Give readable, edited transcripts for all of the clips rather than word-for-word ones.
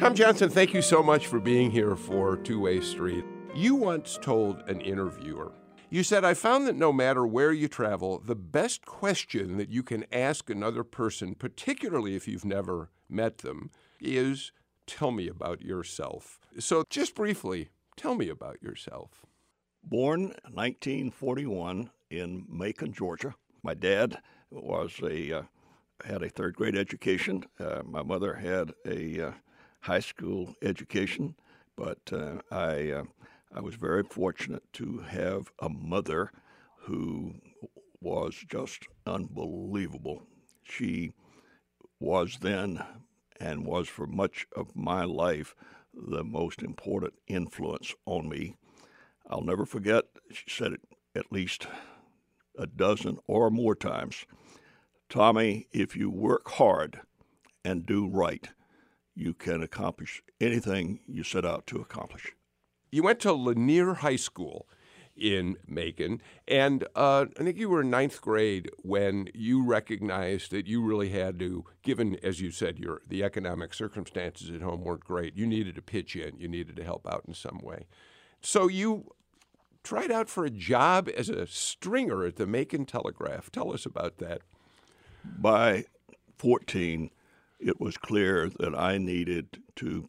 Tom Johnson, thank you so much for being here for Two-Way Street. You once told an interviewer, you said, I found that no matter where you travel, the best question that you can ask another person, particularly if you've never met them, is, tell me about yourself. So just briefly, tell me about yourself. Born 1941 in Macon, Georgia. My dad had a third grade education. My mother had a high school education, but I was very fortunate to have a mother who was just unbelievable. She was then and was for much of my life the most important influence on me. I'll never forget, she said it at least a dozen or more times, Tommy, if you work hard and do right, you can accomplish anything you set out to accomplish. You went to Lanier High School in Macon, and I think you were in ninth grade when you recognized that you really had to, given, as you said, the economic circumstances at home weren't great, you needed to pitch in, you needed to help out in some way. So you tried out for a job as a stringer at the Macon Telegraph. Tell us about that. By 14, it was clear that I needed to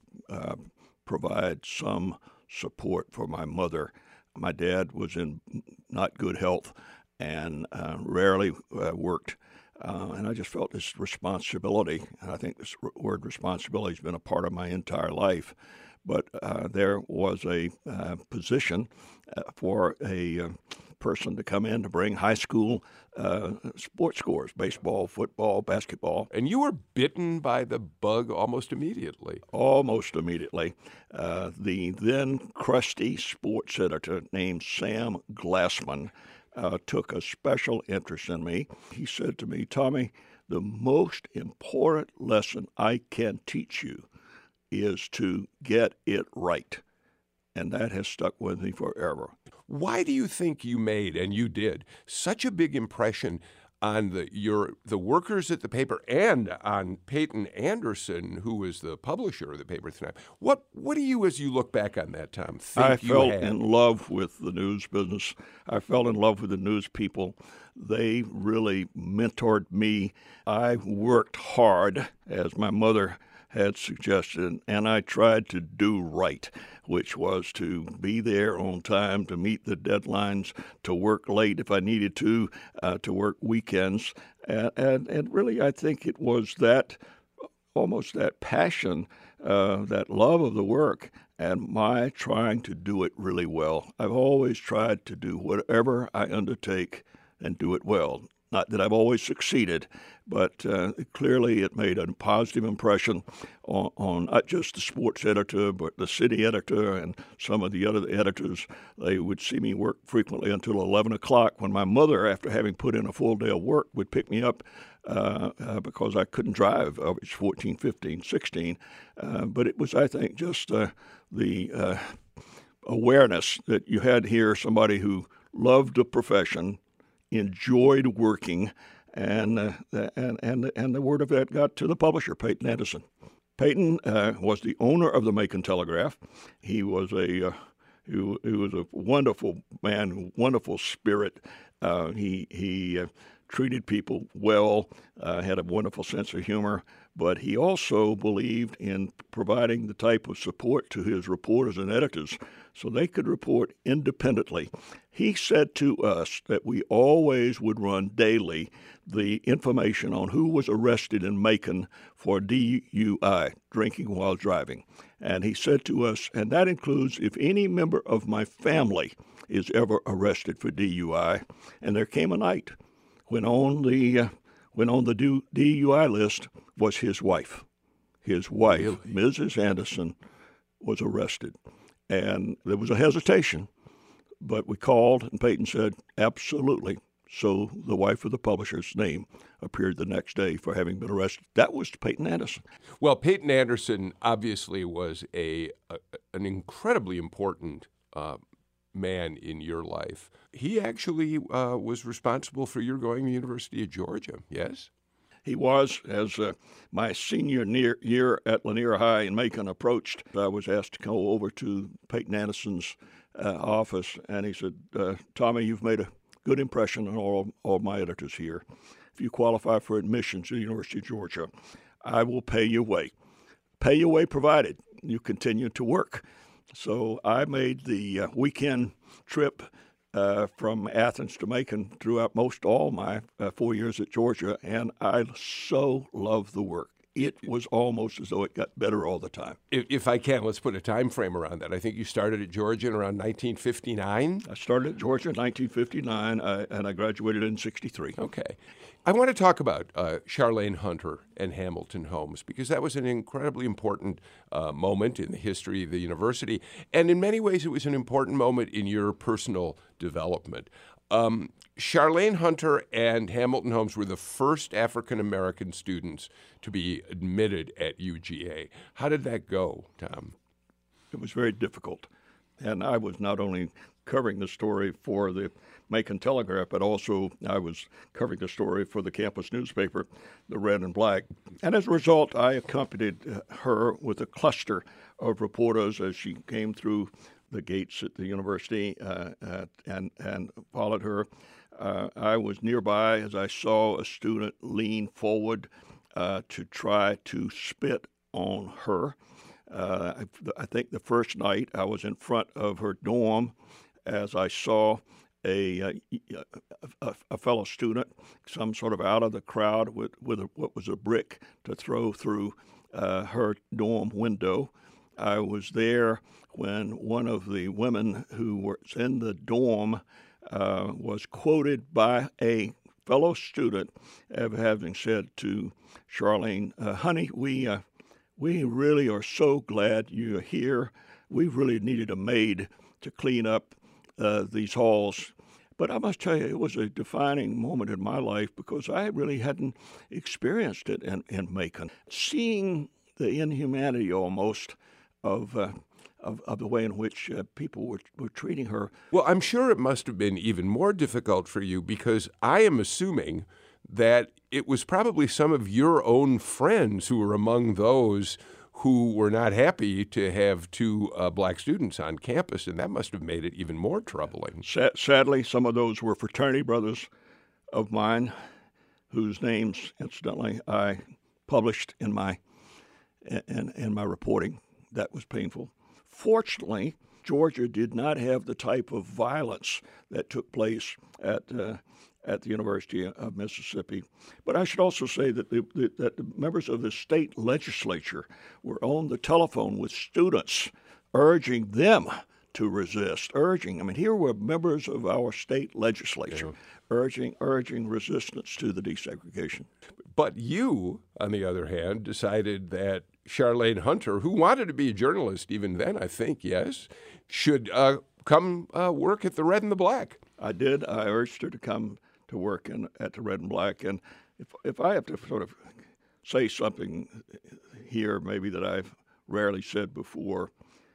provide some support for my mother. My dad was in not good health and rarely worked, and I just felt this responsibility. I think this word responsibility has been a part of my entire life. But there was a position for a person to come in to bring high school sports scores, baseball, football, basketball. And you were bitten by the bug almost immediately. Almost immediately. The then crusty sports editor named Sam Glassman took a special interest in me. He said to me, Tommy, the most important lesson I can teach you is to get it right. And that has stuck with me forever. Why do you think you made, and you did, such a big impression on the workers at the paper and on Peyton Anderson, who was the publisher of the paper at the time? What do you, as you look back on that time, think I you had? fell in love with the news business. I fell in love with the news people. They really mentored me. I worked hard, as my mother had suggested, and I tried to do right, which was to be there on time, to meet the deadlines, to work late if I needed to work weekends. And really, I think it was that, almost that passion, that love of the work, and my trying to do it really well. I've always tried to do whatever I undertake and do it well. Not that I've always succeeded, but clearly it made a positive impression on not just the sports editor, but the city editor and some of the other editors. They would see me work frequently until 11 o'clock when my mother, after having put in a full day of work, would pick me up because I couldn't drive. I was 14, 15, 16. But it was, I think, just the awareness that you had here somebody who loved the profession, enjoyed working, and the word of that got to the publisher, Peyton Anderson. Peyton was the owner of the Macon Telegraph. He was a wonderful man, wonderful spirit. He treated people well, had a wonderful sense of humor, but he also believed in providing the type of support to his reporters and editors so they could report independently. He said to us that we always would run daily the information on who was arrested in Macon for DUI, drinking while driving. And he said to us, and that includes if any member of my family is ever arrested for DUI. And there came a night when on the DUI list was his wife. His wife, Really? Mrs. Anderson, was arrested. And there was a hesitation, but we called, and Peyton said, absolutely. So the wife of the publisher's name appeared the next day for having been arrested. That was Peyton Anderson. Well, Peyton Anderson obviously was an incredibly important man in your life. He actually was responsible for your going to the University of Georgia, yes? He was, as my senior year at Lanier High in Macon approached, I was asked to go over to Peyton Anderson's office, and he said, Tommy, you've made a good impression on all my editors here. If you qualify for admission to the University of Georgia, I will pay your way. Pay your way provided you continue to work. So I made the weekend trip from Athens to Macon throughout most all my 4 years at Georgia, and I so loved the work. It was almost as though it got better all the time. If I can, let's put a time frame around that. I think you started at Georgia in around 1959. I started at Georgia in 1959, and I graduated in 63. Okay. I want to talk about Charlayne Hunter and Hamilton Holmes, because that was an incredibly important moment in the history of the university. And in many ways, it was an important moment in your personal development. Charlayne Hunter and Hamilton Holmes were the first African-American students to be admitted at UGA. How did that go, Tom? It was very difficult. And I was not only covering the story for the Macon Telegraph, but also I was covering the story for the campus newspaper, the Red and Black. And as a result, I accompanied her with a cluster of reporters as she came through the gates at the university and followed her. I was nearby as I saw a student lean forward to try to spit on her. I think the first night I was in front of her dorm as I saw a fellow student, some sort of out of the crowd with what was a brick to throw through her dorm window. I was there when one of the women who was in the dorm was quoted by a fellow student of having said to Charlayne, honey, we really are so glad you're here. We really needed a maid to clean up these halls. But I must tell you, it was a defining moment in my life because I really hadn't experienced it in Macon. Seeing the inhumanity almost of the way in which people were treating her. Well, I'm sure it must have been even more difficult for you because I am assuming that it was probably some of your own friends who were among those who were not happy to have two black students on campus, and that must have made it even more troubling. Sadly, some of those were fraternity brothers of mine, whose names, incidentally, I published in my reporting. That was painful. Fortunately, Georgia did not have the type of violence that took place at the University of Mississippi. But I should also say that the members of the state legislature were on the telephone with students, urging them to resist, here were members of our state legislature urging resistance to the desegregation. But you, on the other hand, decided that Charlayne Hunter, who wanted to be a journalist even then, I think, yes, should come work at the Red and the Black. I did. I urged her to come to work at the Red and Black. And if I have to sort of say something here maybe that I've rarely said before,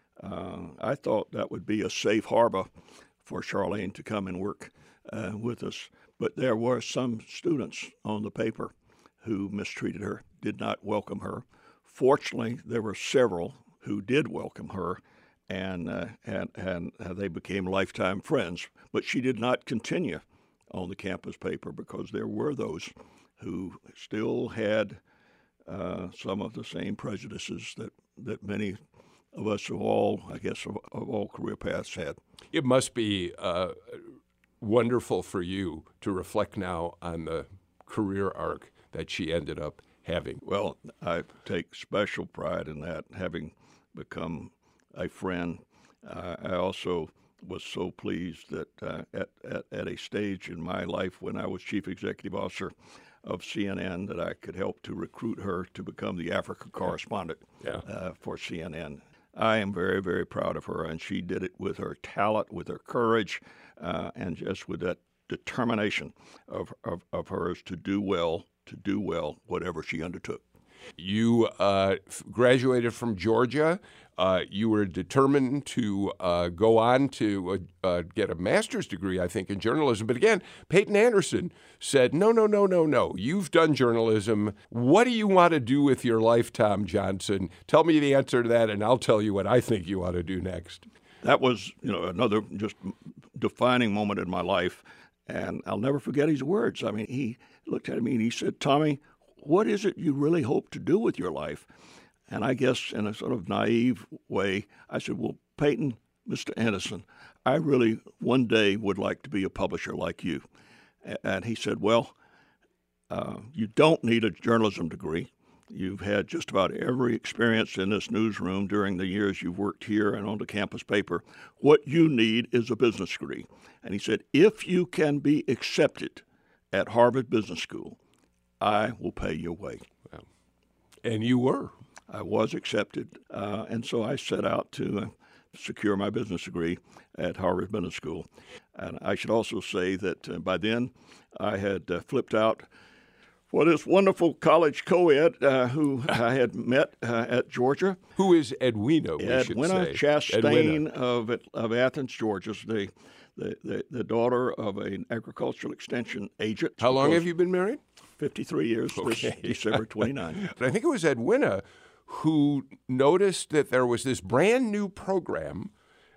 I thought that would be a safe harbor for Charlayne to come and work with us. But there were some students on the paper who mistreated her, did not welcome her. Fortunately, there were several who did welcome her, and they became lifetime friends. But she did not continue on the campus paper because there were those who still had some of the same prejudices that many of us of all career paths had. It must be wonderful for you to reflect now on the career arc that she ended up having. Well, I take special pride in that, having become a friend. I also was so pleased that at a stage in my life when I was chief executive officer of CNN that I could help to recruit her to become the Africa correspondent for CNN. I am very, very proud of her, and she did it with her talent, with her courage, and just with that determination of hers to do well, whatever she undertook. You graduated from Georgia. You were determined to go on to get a master's degree, I think, in journalism. But again, Peyton Anderson said, no, no, no, no, no. You've done journalism. What do you want to do with your life, Tom Johnson? Tell me the answer to that, and I'll tell you what I think you ought to do next. That was, another just defining moment in my life, and I'll never forget his words. I mean, he looked at me and he said, Tommy, what is it you really hope to do with your life? And I guess in a sort of naive way, I said, well, Peyton, Mr. Anderson, I really one day would like to be a publisher like you. And he said, well, you don't need a journalism degree. You've had just about every experience in this newsroom during the years you've worked here and on the campus paper. What you need is a business degree. And he said, if you can be accepted at Harvard Business School, I will pay your way. Wow. And you were. I was accepted, and so I set out to secure my business degree at Harvard Business School. And I should also say that by then I had flipped out for this wonderful college co-ed who I had met at Georgia. Who is Edwina, we should Edwina say. Chastain of Athens, Georgia, the daughter of an agricultural extension agent. How long have you been married? 53 years, this December 29. I think it was Edwina who noticed that there was this brand new program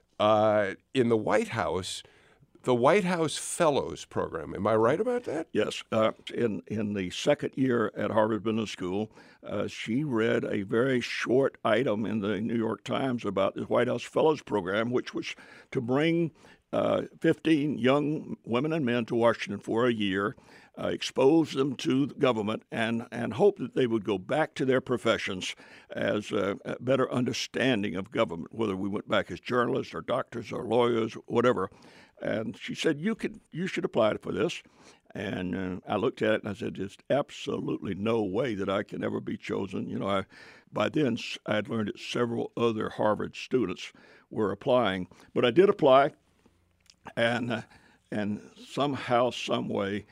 in the White House, the White House Fellows Program. Am I right about that? Yes. In the second year at Harvard Business School, she read a very short item in the New York Times about the White House Fellows Program, which was to bring 15 young women and men to Washington for a year, expose them to the government, and hope that they would go back to their professions as a better understanding of government, whether we went back as journalists or doctors or lawyers, whatever. And she said, you should apply for this. And I looked at it and I said, there's absolutely no way that I can ever be chosen. By then I had learned that several other Harvard students were applying, but I did apply. And somehow, some way,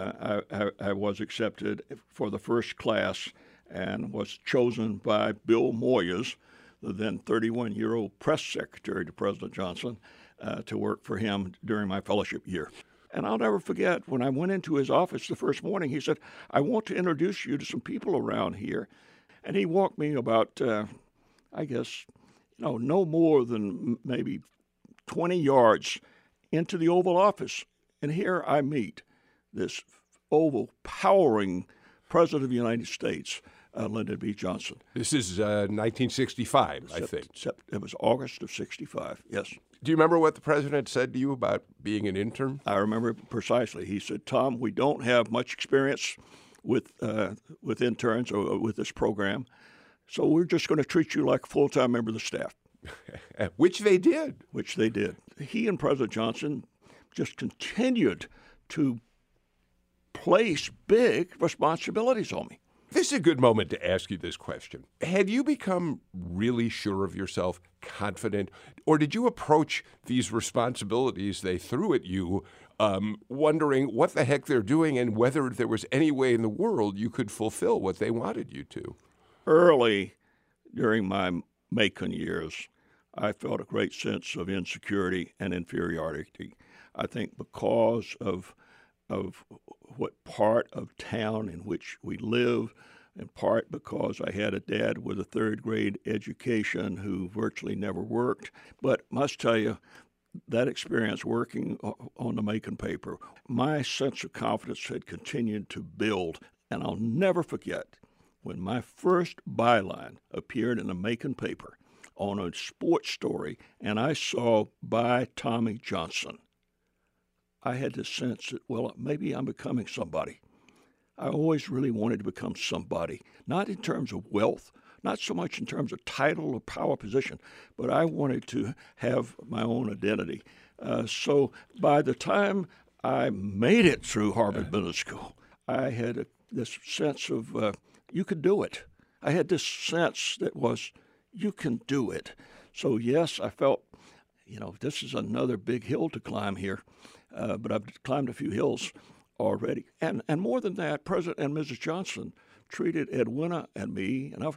I was accepted for the first class and was chosen by Bill Moyers, the then 31-year-old press secretary to President Johnson, to work for him during my fellowship year. And I'll never forget, when I went into his office the first morning, he said, I want to introduce you to some people around here. And he walked me about, I guess, no more than maybe 20 yards into the Oval Office. And here I meet this overpowering President of the United States, Lyndon B. Johnson. This is 1965, I think. It was August of 65, yes. Do you remember what the president said to you about being an intern? I remember precisely. He said, Tom, we don't have much experience with interns or with this program, so we're just going to treat you like a full-time member of the staff. Which they did. Which they did. He and President Johnson just continued to place big responsibilities on me. This is a good moment to ask you this question. Had you become really sure of yourself, confident, or did you approach these responsibilities they threw at you wondering what the heck they're doing and whether there was any way in the world you could fulfill what they wanted you to? Early during my Macon years, I felt a great sense of insecurity and inferiority. I think because of what part of town in which we live, in part because I had a dad with a third-grade education who virtually never worked. But must tell you, that experience working on the Macon paper, my sense of confidence had continued to build. And I'll never forget when my first byline appeared in the Macon paper on a sports story, and I saw by Tommy Johnson. I had this sense that, well, maybe I'm becoming somebody. I always really wanted to become somebody, not in terms of wealth, not so much in terms of title or power position, but I wanted to have my own identity. So by the time I made it through Harvard Business School, I had this sense of, you could do it. I had this sense that was, you can do it. So yes, I felt, this is another big hill to climb here. But I've climbed a few hills already. And more than that, President and Mrs. Johnson treated Edwina and me, and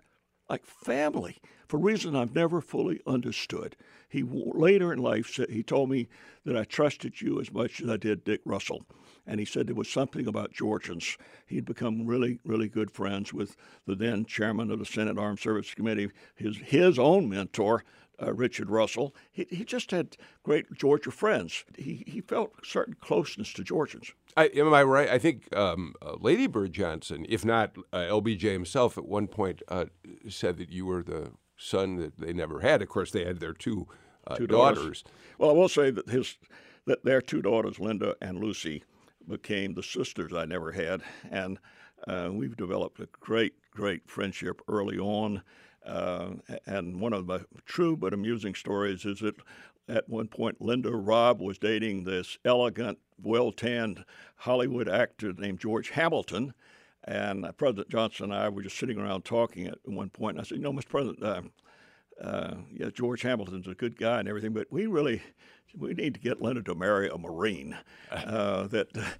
like family for reasons I've never fully understood. Later in life said, he told me that I trusted you as much as I did Dick Russell. And he said there was something about Georgians. He'd become really, really good friends with the then chairman of the Senate Armed Services Committee, his own mentor, Richard Russell. He just had great Georgia friends. He felt a certain closeness to Georgians. Am I right? I think Lady Bird Johnson, if not LBJ himself, at one point said that you were the son that they never had. Of course, they had their two daughters. Well, I will say that their two daughters, Linda and Lucy, became the sisters I never had, and we've developed a great, great friendship early on. And one of the true but amusing stories is that at one point Linda Robb was dating this elegant, well-tanned Hollywood actor named George Hamilton, and President Johnson and I were just sitting around talking at one point. And I said, Mr. President, yeah, George Hamilton's a good guy and everything, but we need to get Linda to marry a Marine. And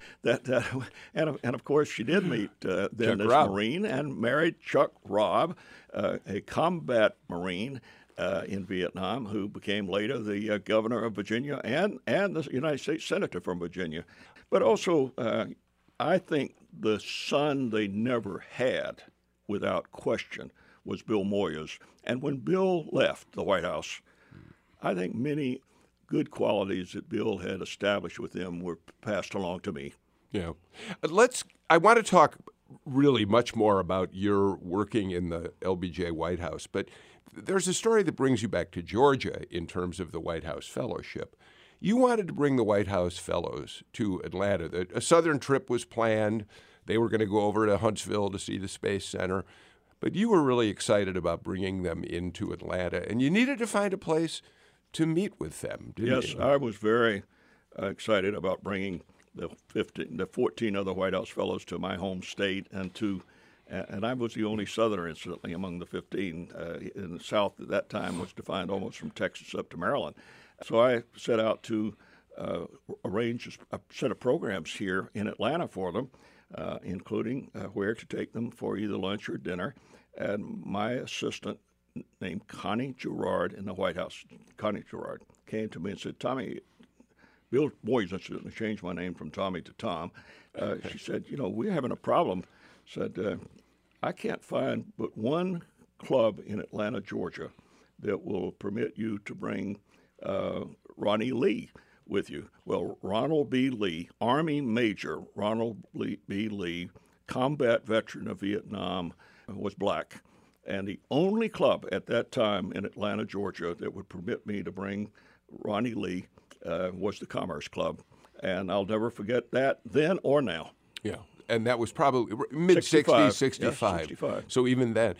of course she did meet then this Marine and married Chuck Robb, a combat Marine in Vietnam, who became later the governor of Virginia and the United States Senator from Virginia. But also, I think the son they never had, without question, was Bill Moyers. And when Bill left the White House, I think many good qualities that Bill had established with him were passed along to me. Yeah. I want to talk really much more about your working in the LBJ White House, but there's a story that brings you back to Georgia in terms of the White House Fellowship. You wanted to bring the White House Fellows to Atlanta. A Southern trip was planned. They were going to go over to Huntsville to see the Space Center. But you were really excited about bringing them into Atlanta, and you needed to find a place to meet with them, didn't you? Yes, I was very excited about bringing the 14 other White House Fellows to my home state, and I was the only Southerner, incidentally, among the 15. In the South at that time was defined almost from Texas up to Maryland. So I set out to arrange a set of programs here in Atlanta for them, including where to take them for either lunch or dinner. And my assistant, named Connie Gerard in the White House, Connie Gerard, came to me and said, Tommy, Bill Moyers incidentally changed my name from Tommy to Tom. She said, we're having a problem. Said, I can't find but one club in Atlanta, Georgia, that will permit you to bring Ronnie Lee with you. Well, Ronald B. Lee, Army Major Ronald B. Lee, combat veteran of Vietnam, was black. And the only club at that time in Atlanta, Georgia, that would permit me to bring Ronnie Lee was the Commerce Club. And I'll never forget that then or now. Yeah. And that was probably mid-60s, 65. Yes, 65. So even then,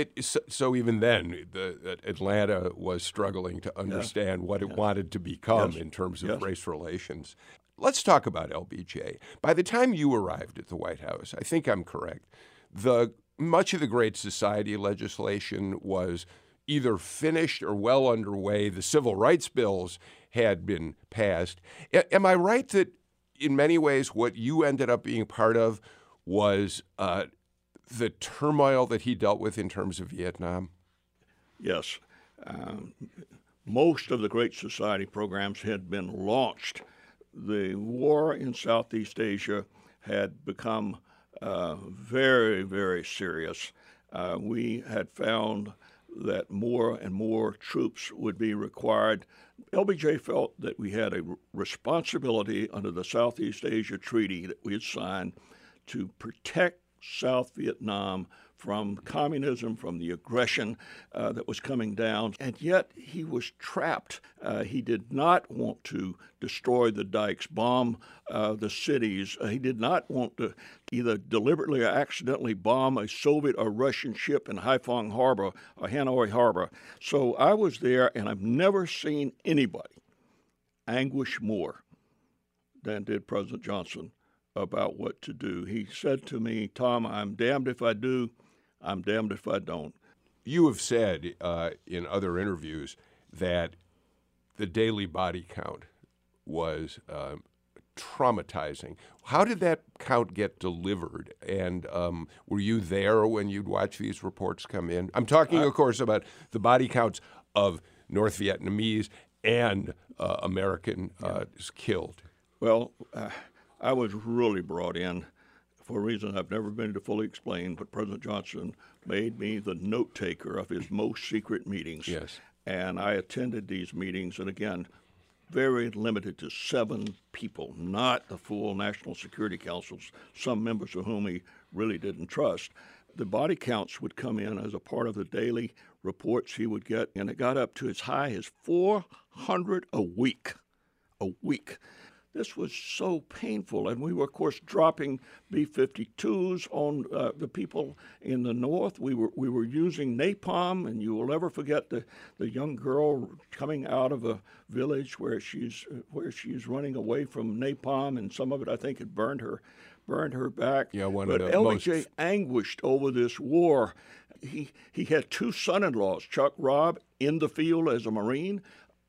Atlanta was struggling to understand what it wanted to become in terms of race relations. Let's talk about LBJ. By the time you arrived at the White House, I think I'm correct, much of the Great Society legislation was either finished or well underway. The civil rights bills had been passed. Am I right that in many ways what you ended up being part of was the turmoil that he dealt with in terms of Vietnam? Yes. Most of the Great Society programs had been launched. The war in Southeast Asia had become very, very serious. We had found that more and more troops would be required. LBJ felt that we had a responsibility under the Southeast Asia Treaty that we had signed to protect South Vietnam from communism, from the aggression that was coming down, and yet he was trapped. He did not want to destroy the dikes, bomb the cities. He did not want to either deliberately or accidentally bomb a Soviet or Russian ship in Haiphong Harbor or Hanoi Harbor. So I was there, and I've never seen anybody anguish more than did President Johnson about what to do. He said to me, Tom, I'm damned if I do, I'm damned if I don't. You have said in other interviews that the daily body count was traumatizing. How did that count get delivered? And were you there when you'd watch these reports come in? I'm talking, of course, about the body counts of North Vietnamese and American killed. Well, I was really brought in for a reason I've never been to fully explain, but President Johnson made me the note taker of his most secret meetings. Yes. And I attended these meetings, and again, very limited to 7 people, not the full National Security Councils, some members of whom he really didn't trust. The body counts would come in as a part of the daily reports he would get, and it got up to as high as 400 a week. A week. This was so painful, and we were, of course, dropping B-52s on the people in the north. We were using napalm, and you will never forget the young girl coming out of a village where she's running away from napalm, and some of it I think had burned her back. Yeah, but LBJ anguished over this war. He had 2 son-in-laws, Chuck Robb in the field as a Marine,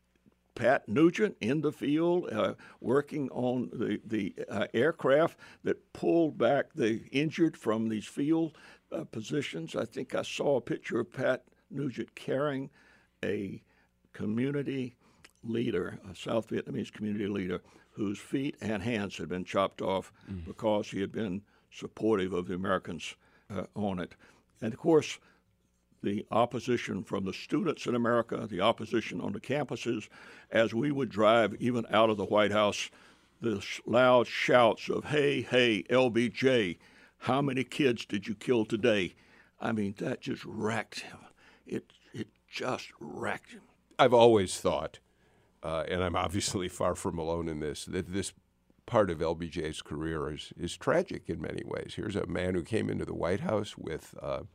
Pat Nugent in the field working on the aircraft that pulled back the injured from these field positions. I think I saw a picture of Pat Nugent carrying a community leader, a South Vietnamese community leader, whose feet and hands had been chopped off because he had been supportive of the Americans on it. And, of course, the opposition from the students in America, the opposition on the campuses, as we would drive even out of the White House, the loud shouts of, hey, hey, LBJ, how many kids did you kill today? I mean, that just wrecked him. It just wrecked him. I've always thought, and I'm obviously far from alone in this, that this part of LBJ's career is tragic in many ways. Here's a man who came into the White House with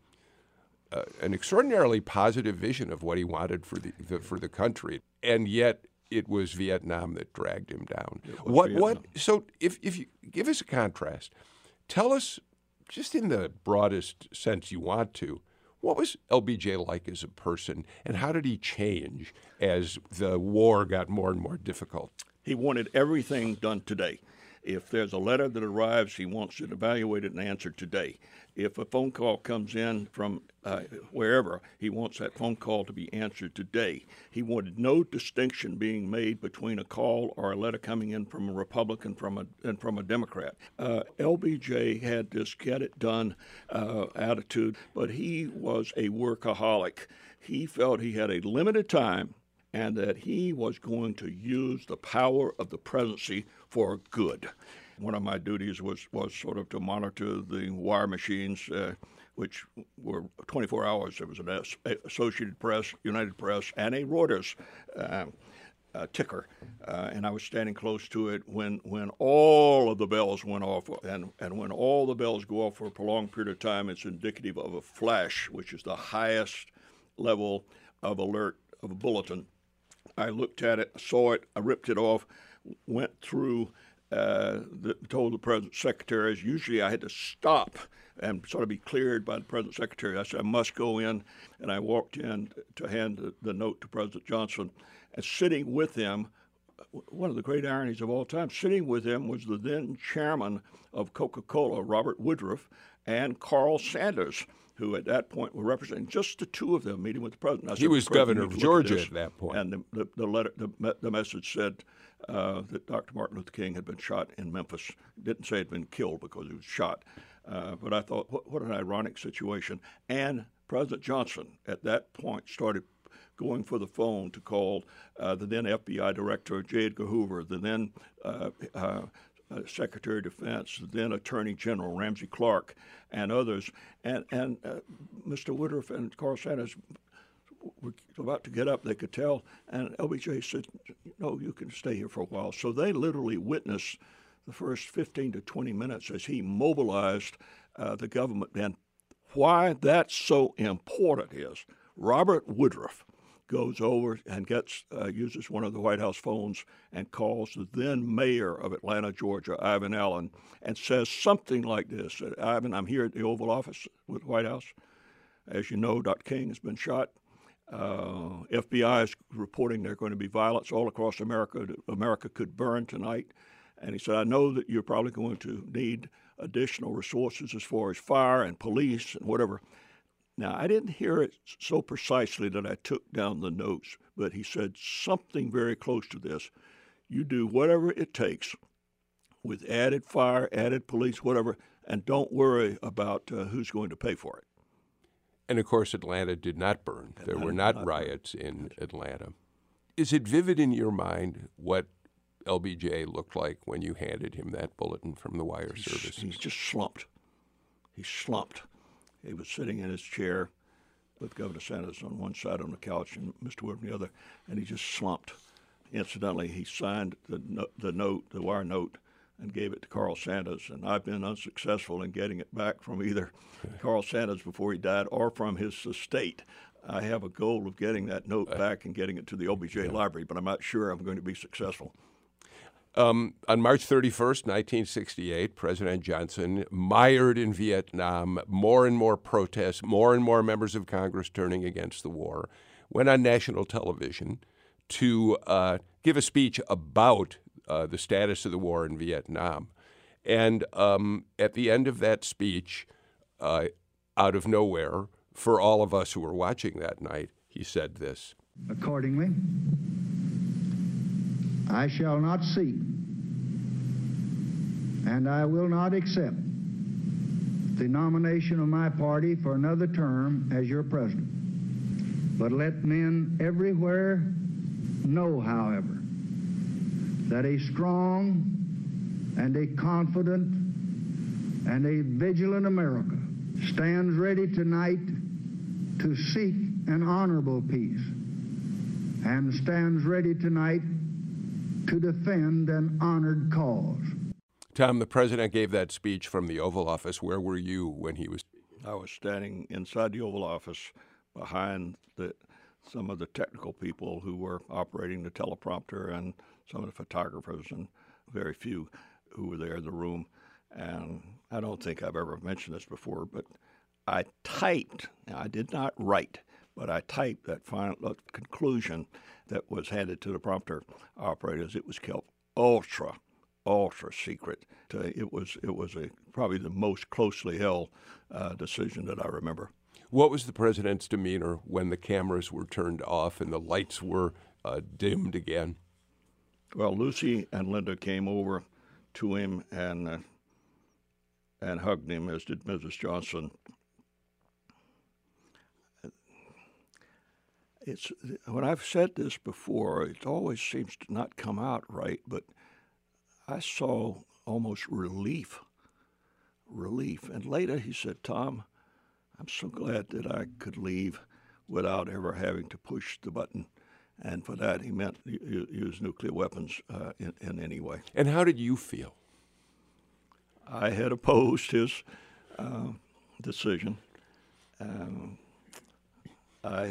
an extraordinarily positive vision of what he wanted for the country, and yet it was Vietnam that dragged him down. So if you give us a contrast, tell us, just in the broadest sense you want to, what was LBJ like as a person, and how did he change as the war got more and more difficult? He wanted everything done today. If there's a letter that arrives, he wants it evaluated and answered today. If a phone call comes in from wherever, he wants that phone call to be answered today. He wanted no distinction being made between a call or a letter coming in from a Republican and from a Democrat. LBJ had this get-it-done attitude, but he was a workaholic. He felt he had a limited time and that he was going to use the power of the presidency for good. One of my duties was sort of to monitor the wire machines, which were 24 hours. There was an Associated Press, United Press, and a Reuters ticker, and I was standing close to it when all of the bells went off. And when all the bells go off for a prolonged period of time, it's indicative of a flash, which is the highest level of alert of a bulletin. I looked at it, saw it, I ripped it off, went through, told the President's secretaries. Usually I had to stop and sort of be cleared by the President's secretary. I said, I must go in, and I walked in to hand the note to President Johnson. And sitting with him, one of the great ironies of all time, sitting with him was the then chairman of Coca-Cola, Robert Woodruff, and Carl Sanders, who at that point were representing just the two of them meeting with the president. He was governor of Georgia at that point. And the message said that Dr. Martin Luther King had been shot in Memphis. It didn't say he'd been killed because he was shot. But I thought, what an ironic situation. And President Johnson at that point started going for the phone to call the then FBI Director, J. Edgar Hoover, the then Secretary of Defense, the then Attorney General Ramsey Clark, and others. And Mr. Woodruff and Carl Sanders were about to get up, they could tell, and LBJ said, no, you can stay here for a while. So they literally witnessed the first 15 to 20 minutes as he mobilized the government. And why that's so important is Robert Woodruff goes over and uses one of the White House phones and calls the then mayor of Atlanta, Georgia, Ivan Allen, and says something like this. Ivan, I'm here at the Oval Office with the White House. As you know, Dr. King has been shot. FBI is reporting there are going to be violence all across America. America could burn tonight. And he said, I know that you're probably going to need additional resources as far as fire and police and whatever. Now, I didn't hear it so precisely that I took down the notes, but he said something very close to this. You do whatever it takes with added fire, added police, whatever, and don't worry about who's going to pay for it. And, of course, Atlanta did not burn. There were not riots in Atlanta. Is it vivid in your mind what LBJ looked like when you handed him that bulletin from the wire service? He's just slumped. He slumped. He was sitting in his chair with Governor Sanders on one side on the couch and Mr. Wood on the other, and he just slumped. Incidentally, he signed the wire note, and gave it to Carl Sanders, and I've been unsuccessful in getting it back from either Carl Sanders before he died or from his estate. I have a goal of getting that note back and getting it to the OBJ library, but I'm not sure I'm going to be successful. On March 31st, 1968, President Johnson, mired in Vietnam, more and more protests, more and more members of Congress turning against the war, went on national television to give a speech about the status of the war in Vietnam. And at the end of that speech, out of nowhere, for all of us who were watching that night, he said this. Accordingly, I shall not seek, and I will not accept the nomination of my party for another term as your president. But let men everywhere know, however, that a strong and a confident and a vigilant America stands ready tonight to seek an honorable peace and stands ready tonight to defend an honored cause. Tom, the president gave that speech from the Oval Office. Where were you when he was speaking? I was standing inside the Oval Office behind some of the technical people who were operating the teleprompter and some of the photographers and very few who were there in the room. And I don't think I've ever mentioned this before, but I typed, now I did not write, but I typed that final conclusion that was handed to the prompter operators. It was kept ultra secret. It was probably the most closely held decision that I remember. What was the president's demeanor when the cameras were turned off and the lights were dimmed again? Well, Lucy and Linda came over to him and hugged him, as did Mrs. Johnson. When I've said this before, it always seems to not come out right, but I saw almost relief. And later he said, Tom, I'm so glad that I could leave without ever having to push the button. And for that, he meant use nuclear weapons in any way. And how did you feel? I had opposed his decision. I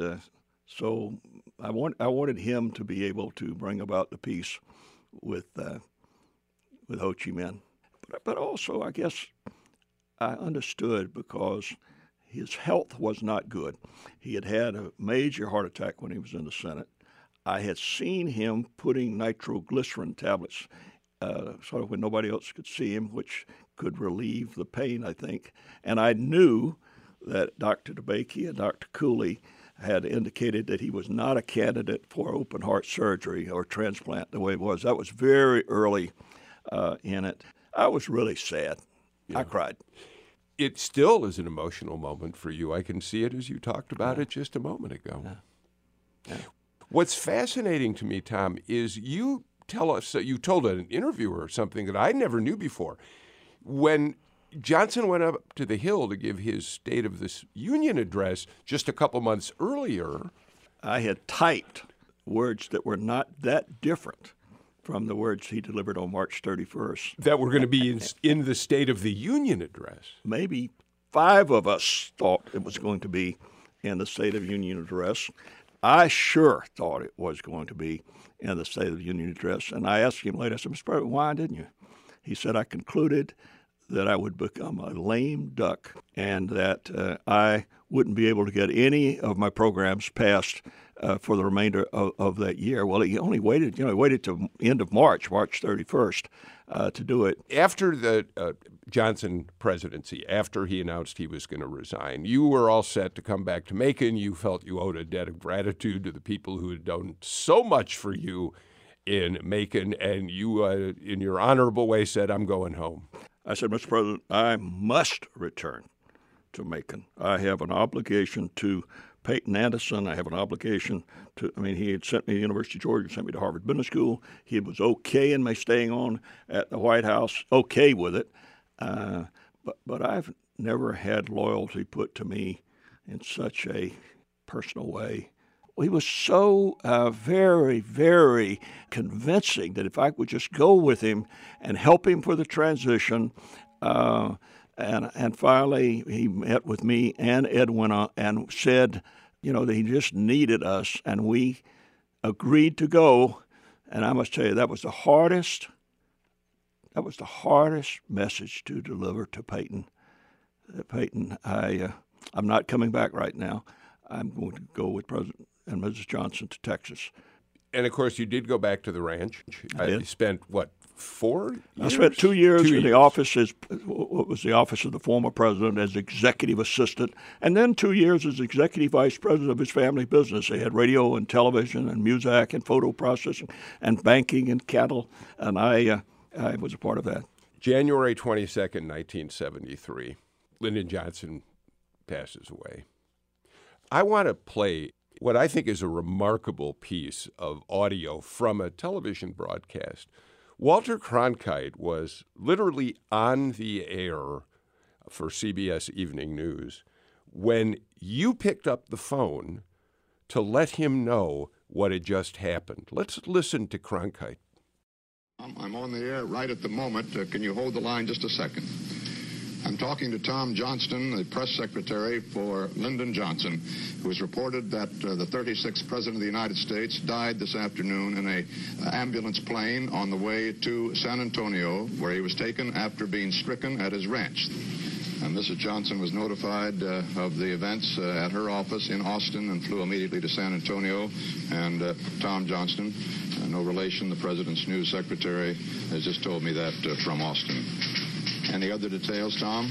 wanted him to be able to bring about the peace with Ho Chi Minh. But also, I guess I understood because his health was not good. He had had a major heart attack when he was in the Senate. I had seen him putting nitroglycerin tablets sort of when nobody else could see him, which could relieve the pain, I think. And I knew that Dr. DeBakey and Dr. Cooley had indicated that he was not a candidate for open heart surgery or transplant the way it was. That was very early in it. I was really sad. Yeah. I cried. It still is an emotional moment for you. I can see it as you talked about it just a moment ago. Yeah. What's fascinating to me, Tom, is you tell us that you told an interviewer something that I never knew before. When Johnson went up to the Hill to give his State of the Union address just a couple months earlier, I had typed words that were not that different from the words he delivered on March 31st. That were going to be in the State of the Union address. Maybe 5 of us thought it was going to be in the State of the Union address. I sure thought it was going to be in the State of the Union address. And I asked him later, I said, Mr. President, why didn't you? He said, I concluded that I would become a lame duck and that I wouldn't be able to get any of my programs passed for the remainder of that year. Well, he only waited, he waited till end of March 31st, to do it. After the Johnson presidency, after he announced he was going to resign, you were all set to come back to Macon. You felt you owed a debt of gratitude to the people who had done so much for you in Macon, and you, in your honorable way, said, "I'm going home." I said, "Mr. President, I must return to Macon. I have an obligation to Peyton Anderson. I have an obligation to, he had sent me to the University of Georgia, sent me to Harvard Business School. He was okay in me staying on at the White House, okay with it. But I've never had loyalty put to me in such a personal way. He was so very, very convincing that if I would just go with him and help him for the transition, and finally he met with me and Edwina and said, that he just needed us, and we agreed to go. And I must tell you, that was the hardest message to deliver to Peyton. Peyton, I'm not coming back right now. I'm going to go with President and Mrs. Johnson to Texas. And, of course, you did go back to the ranch. You spent, 4 years? I spent 2 years in the office what was the office of the former president as executive assistant, and then 2 years as executive vice president of his family business. They had radio and television and music and photo processing and banking and cattle, and I was a part of that. January 22nd, 1973, Lyndon Johnson passes away. I want to play what I think is a remarkable piece of audio from a television broadcast. Walter Cronkite was literally on the air for CBS Evening News when you picked up the phone to let him know what had just happened. Let's listen to Cronkite. I'm on the air right at the moment. Can you hold the line just a second? I'm talking to Tom Johnston, the press secretary for Lyndon Johnson, who has reported that the 36th President of the United States died this afternoon in an ambulance plane on the way to San Antonio, where he was taken after being stricken at his ranch. And Mrs. Johnson was notified of the events at her office in Austin and flew immediately to San Antonio. And Tom Johnston, no relation, the President's news secretary, has just told me that from Austin. Any other details, Tom?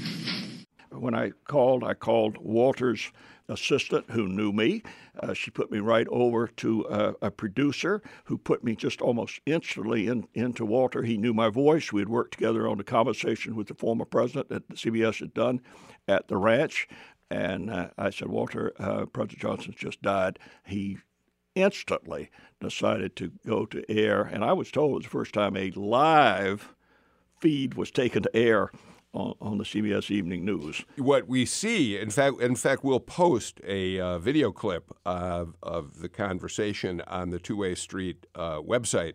When I called Walter's assistant who knew me. She put me right over to a producer who put me just almost instantly into Walter. He knew my voice. We had worked together on the conversation with the former president that CBS had done at the ranch. And I said, Walter, President Johnson's just died. He instantly decided to go to air. And I was told it was the first time a live feed was taken to air on the CBS Evening News. What we see, in fact, we'll post a video clip of the conversation on the Two-Way Street website.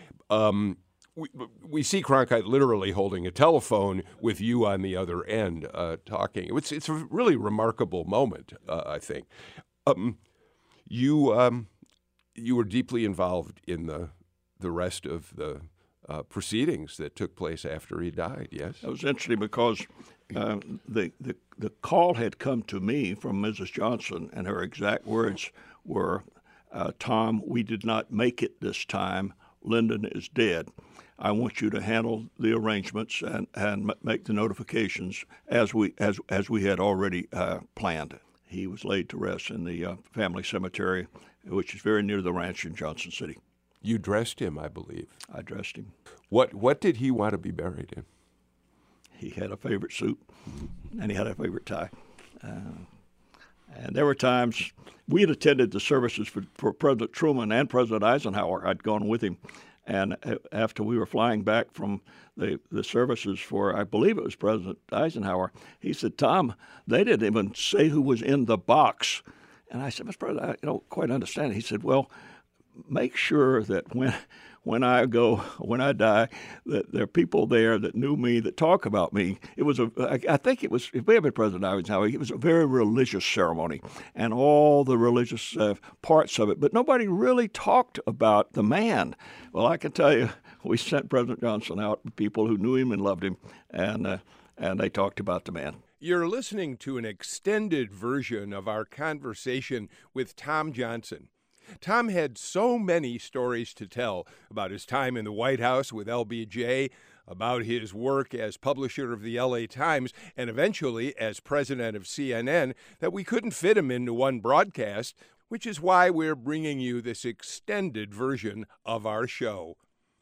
We see Cronkite literally holding a telephone with you on the other end talking. It's a really remarkable moment, I think. You were deeply involved in the rest of the proceedings that took place after he died, yes? That was interesting because the call had come to me from Mrs. Johnson, and her exact words were, Tom, we did not make it this time. Lyndon is dead. I want you to handle the arrangements and make the notifications as we had already planned. He was laid to rest in the family cemetery, which is very near the ranch in Johnson City. You dressed him, I believe. I dressed him. What did he want to be buried in? He had a favorite suit, and he had a favorite tie. And there were times we had attended the services for President Truman and President Eisenhower. I'd gone with him. And after we were flying back from the services for, I believe it was President Eisenhower, he said, Tom, they didn't even say who was in the box. And I said, Mr. President, I don't quite understand it. He said, well, make sure that when I die, that there are people there that knew me, that talk about me. It was I think it was, if we had been President Eisenhower, it was a very religious ceremony and all the religious parts of it, but nobody really talked about the man. Well, I can tell you, we sent President Johnson out with people who knew him and loved him, and they talked about the man. You're listening to an extended version of our conversation with Tom Johnson. Tom had so many stories to tell about his time in the White House with LBJ, about his work as publisher of the LA Times, and eventually as president of CNN, that we couldn't fit him into one broadcast, which is why we're bringing you this extended version of our show.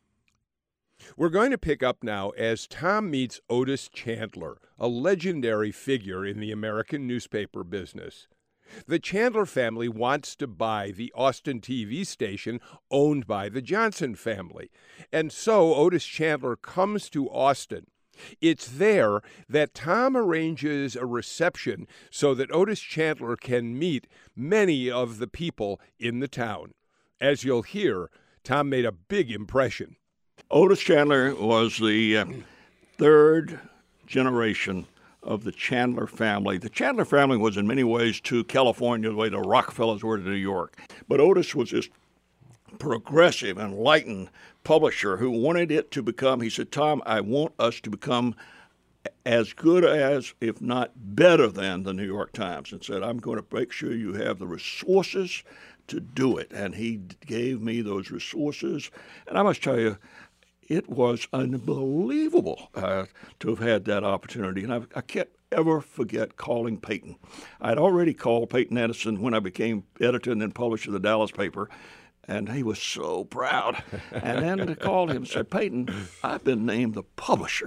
We're going to pick up now as Tom meets Otis Chandler, a legendary figure in the American newspaper business. The Chandler family wants to buy the Austin TV station owned by the Johnson family. And so Otis Chandler comes to Austin. It's there that Tom arranges a reception so that Otis Chandler can meet many of the people in the town. As you'll hear, Tom made a big impression. Otis Chandler was the third generation of the Chandler family. The Chandler family was in many ways to California the way the Rockefellers were to New York. But Otis was this progressive, enlightened publisher who wanted it to become, he said, Tom, I want us to become as good as, if not better than, the New York Times, and said, I'm going to make sure you have the resources to do it. And he gave me those resources. And I must tell you, it was unbelievable to have had that opportunity. And I can't ever forget calling Peyton. I'd already called Peyton Edison when I became editor and then publisher of the Dallas paper, and he was so proud. And then to call him and said, Peyton, I've been named the publisher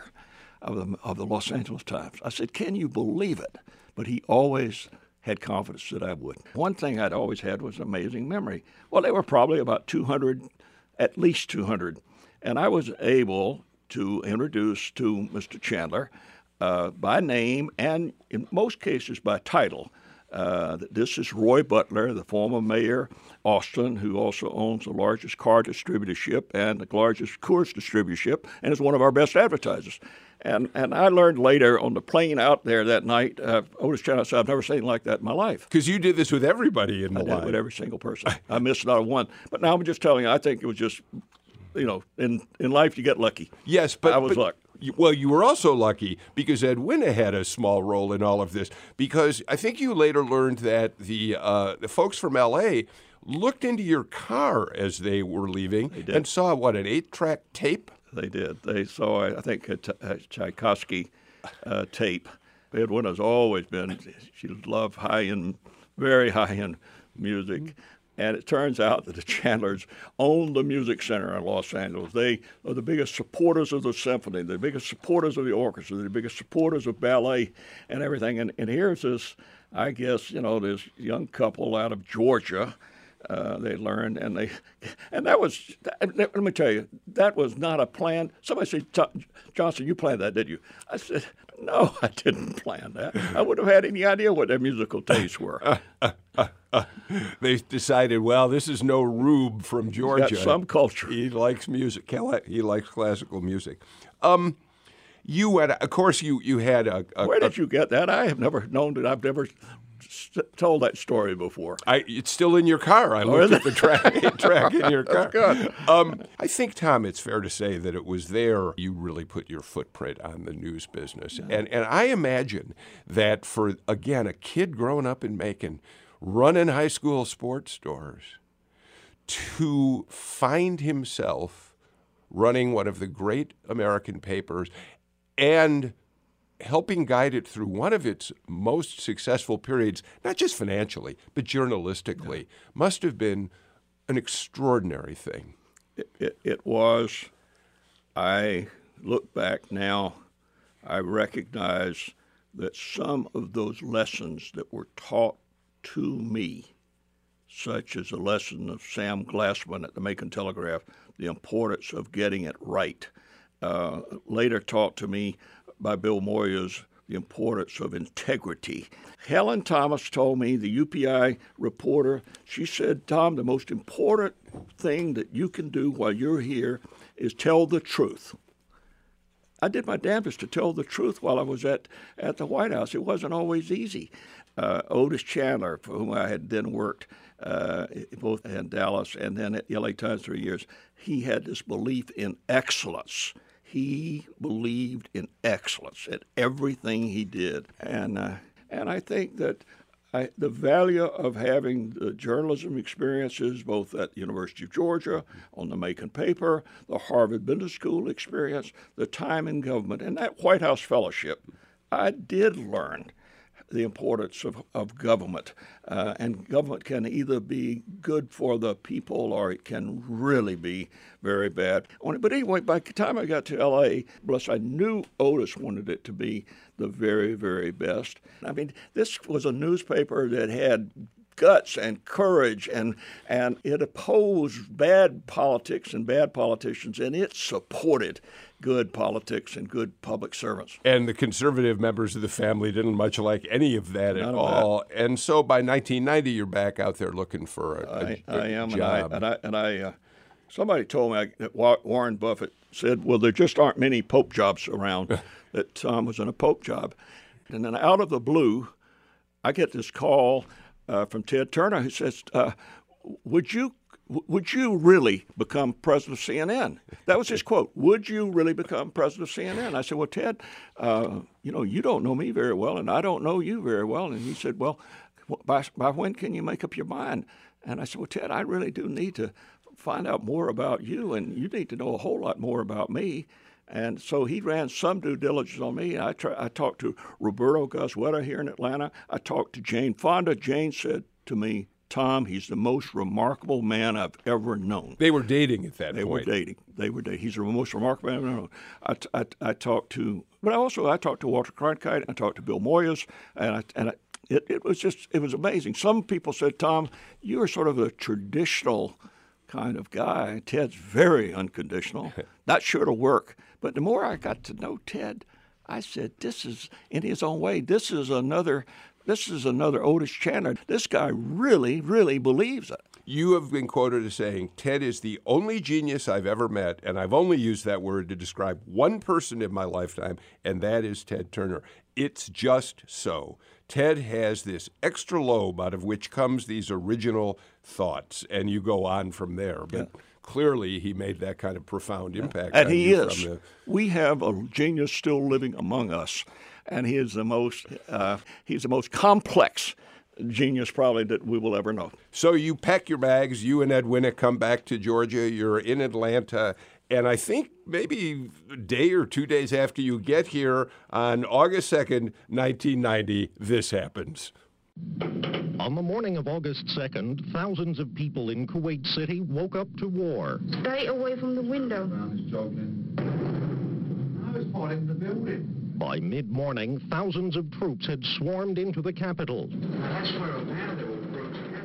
of the Los Angeles Times. I said, can you believe it? But he always had confidence that I would. One thing I'd always had was amazing memory. Well, there were probably about 200, at least 200. And I was able to introduce to Mr. Chandler by name and in most cases by title. This is Roy Butler, the former mayor, Austin, who also owns the largest car distributorship and the largest Coors distributorship, and is one of our best advertisers. And I learned later on the plane out there that night, Otis Chandler said, I've never seen anything like that in my life. Because you did this with everybody in the line. I did it with every single person. I missed not one. But now I'm just telling you, I think it was just, in life you get lucky. Yes, but I was lucky. Well, you were also lucky because Edwina had a small role in all of this. Because I think you later learned that the folks from L.A. looked into your car as they were leaving and saw, an 8-track tape? They did. They saw, I think, a Tchaikovsky tape. Edwina's always been, she loved very high-end music. And it turns out that the Chandlers own the Music Center in Los Angeles. They are the biggest supporters of the symphony, the biggest supporters of the orchestra, the biggest supporters of ballet and everything. And here's this, I guess, this young couple out of Georgia. They learned, and that was, let me tell you, that was not a plan. Somebody said, Johnson, you planned that, did you? I said, no, I didn't plan that. I wouldn't have had any idea what their musical tastes were. They decided, well, this is no Rube from Georgia. He's got some culture. He likes music. He likes classical music. You had, of course, you had a. Where did you get that? I have never known that. I've never told that story before. It's still in your car. I looked at the track in your car. That's good. I think, Tom, it's fair to say that it was there you really put your footprint on the news business. Yeah. And I imagine that for, again, a kid growing up in Macon, running high school sports stores, to find himself running one of the great American papers and helping guide it through one of its most successful periods, not just financially, but journalistically, must have been an extraordinary thing. It was. I look back now, I recognize that some of those lessons that were taught to me, such as the lesson of Sam Glassman at the Macon Telegraph, the importance of getting it right, later taught to me by Bill Moyers, the importance of integrity. Helen Thomas told me, the UPI reporter, she said, Tom, the most important thing that you can do while you're here is tell the truth. I did my damnedest to tell the truth while I was at the White House. It wasn't always easy. Otis Chandler, for whom I had then worked both in Dallas and then at the LA Times 3 years, he had this belief in excellence. he believed in excellence at everything he did. And I think that the value of having the journalism experiences, both at the University of Georgia, on the Macon paper, the Harvard Business School experience, the time in government, and that White House fellowship, I did learn the importance of government. And government can either be good for the people or it can really be very bad. But anyway, by the time I got to L.A., bless, I knew Otis wanted it to be the very, very best. I mean, this was a newspaper that had guts and courage, and it opposed bad politics and bad politicians, and it supported good politics and good public servants. And the conservative members of the family didn't much like any of that at all. And so by 1990, you're back out there looking for a job. And somebody told me that Warren Buffett said, well, there just aren't many Pope jobs around, that Tom was in a Pope job. And then out of the blue, I get this call from Ted Turner, who says, would you really become president of CNN? That was his quote. Would you really become president of CNN? I said, well, Ted, you don't know me very well, and I don't know you very well. And he said, well, by when can you make up your mind? And I said, well, Ted, I really do need to find out more about you, and you need to know a whole lot more about me. And so he ran some due diligence on me. I talked to Roberto Goizueta here in Atlanta. I talked to Jane Fonda. Jane said to me, Tom, he's the most remarkable man I've ever known. They were dating at that point. They were dating. He's the most remarkable man I've ever known. I talked to Walter Cronkite. I talked to Bill Moyers, and it was amazing. Some people said, Tom, you are sort of a traditional kind of guy. Ted's very unconditional, not sure to work. But the more I got to know Ted, I said, this is, in his own way, this is another Otis Chandler. This guy really, really believes it. You have been quoted as saying, Ted is the only genius I've ever met, and I've only used that word to describe one person in my lifetime, and that is Ted Turner. It's just so. Ted has this extra lobe out of which comes these original thoughts, and you go on from there. But clearly he made that kind of profound impact. And he is. We have a genius still living among us, and he is he's the most complex genius probably that we will ever know. So you pack your bags, you and Ed Winnick come back to Georgia, you're in Atlanta, and I think maybe a day or 2 days after you get here, on August 2nd, 1990, this happens. On the morning of August 2nd, thousands of people in Kuwait City woke up to war. Stay away from the window. I was fighting the building. By mid-morning, thousands of troops had swarmed into the capital. That's where a man they were brought together.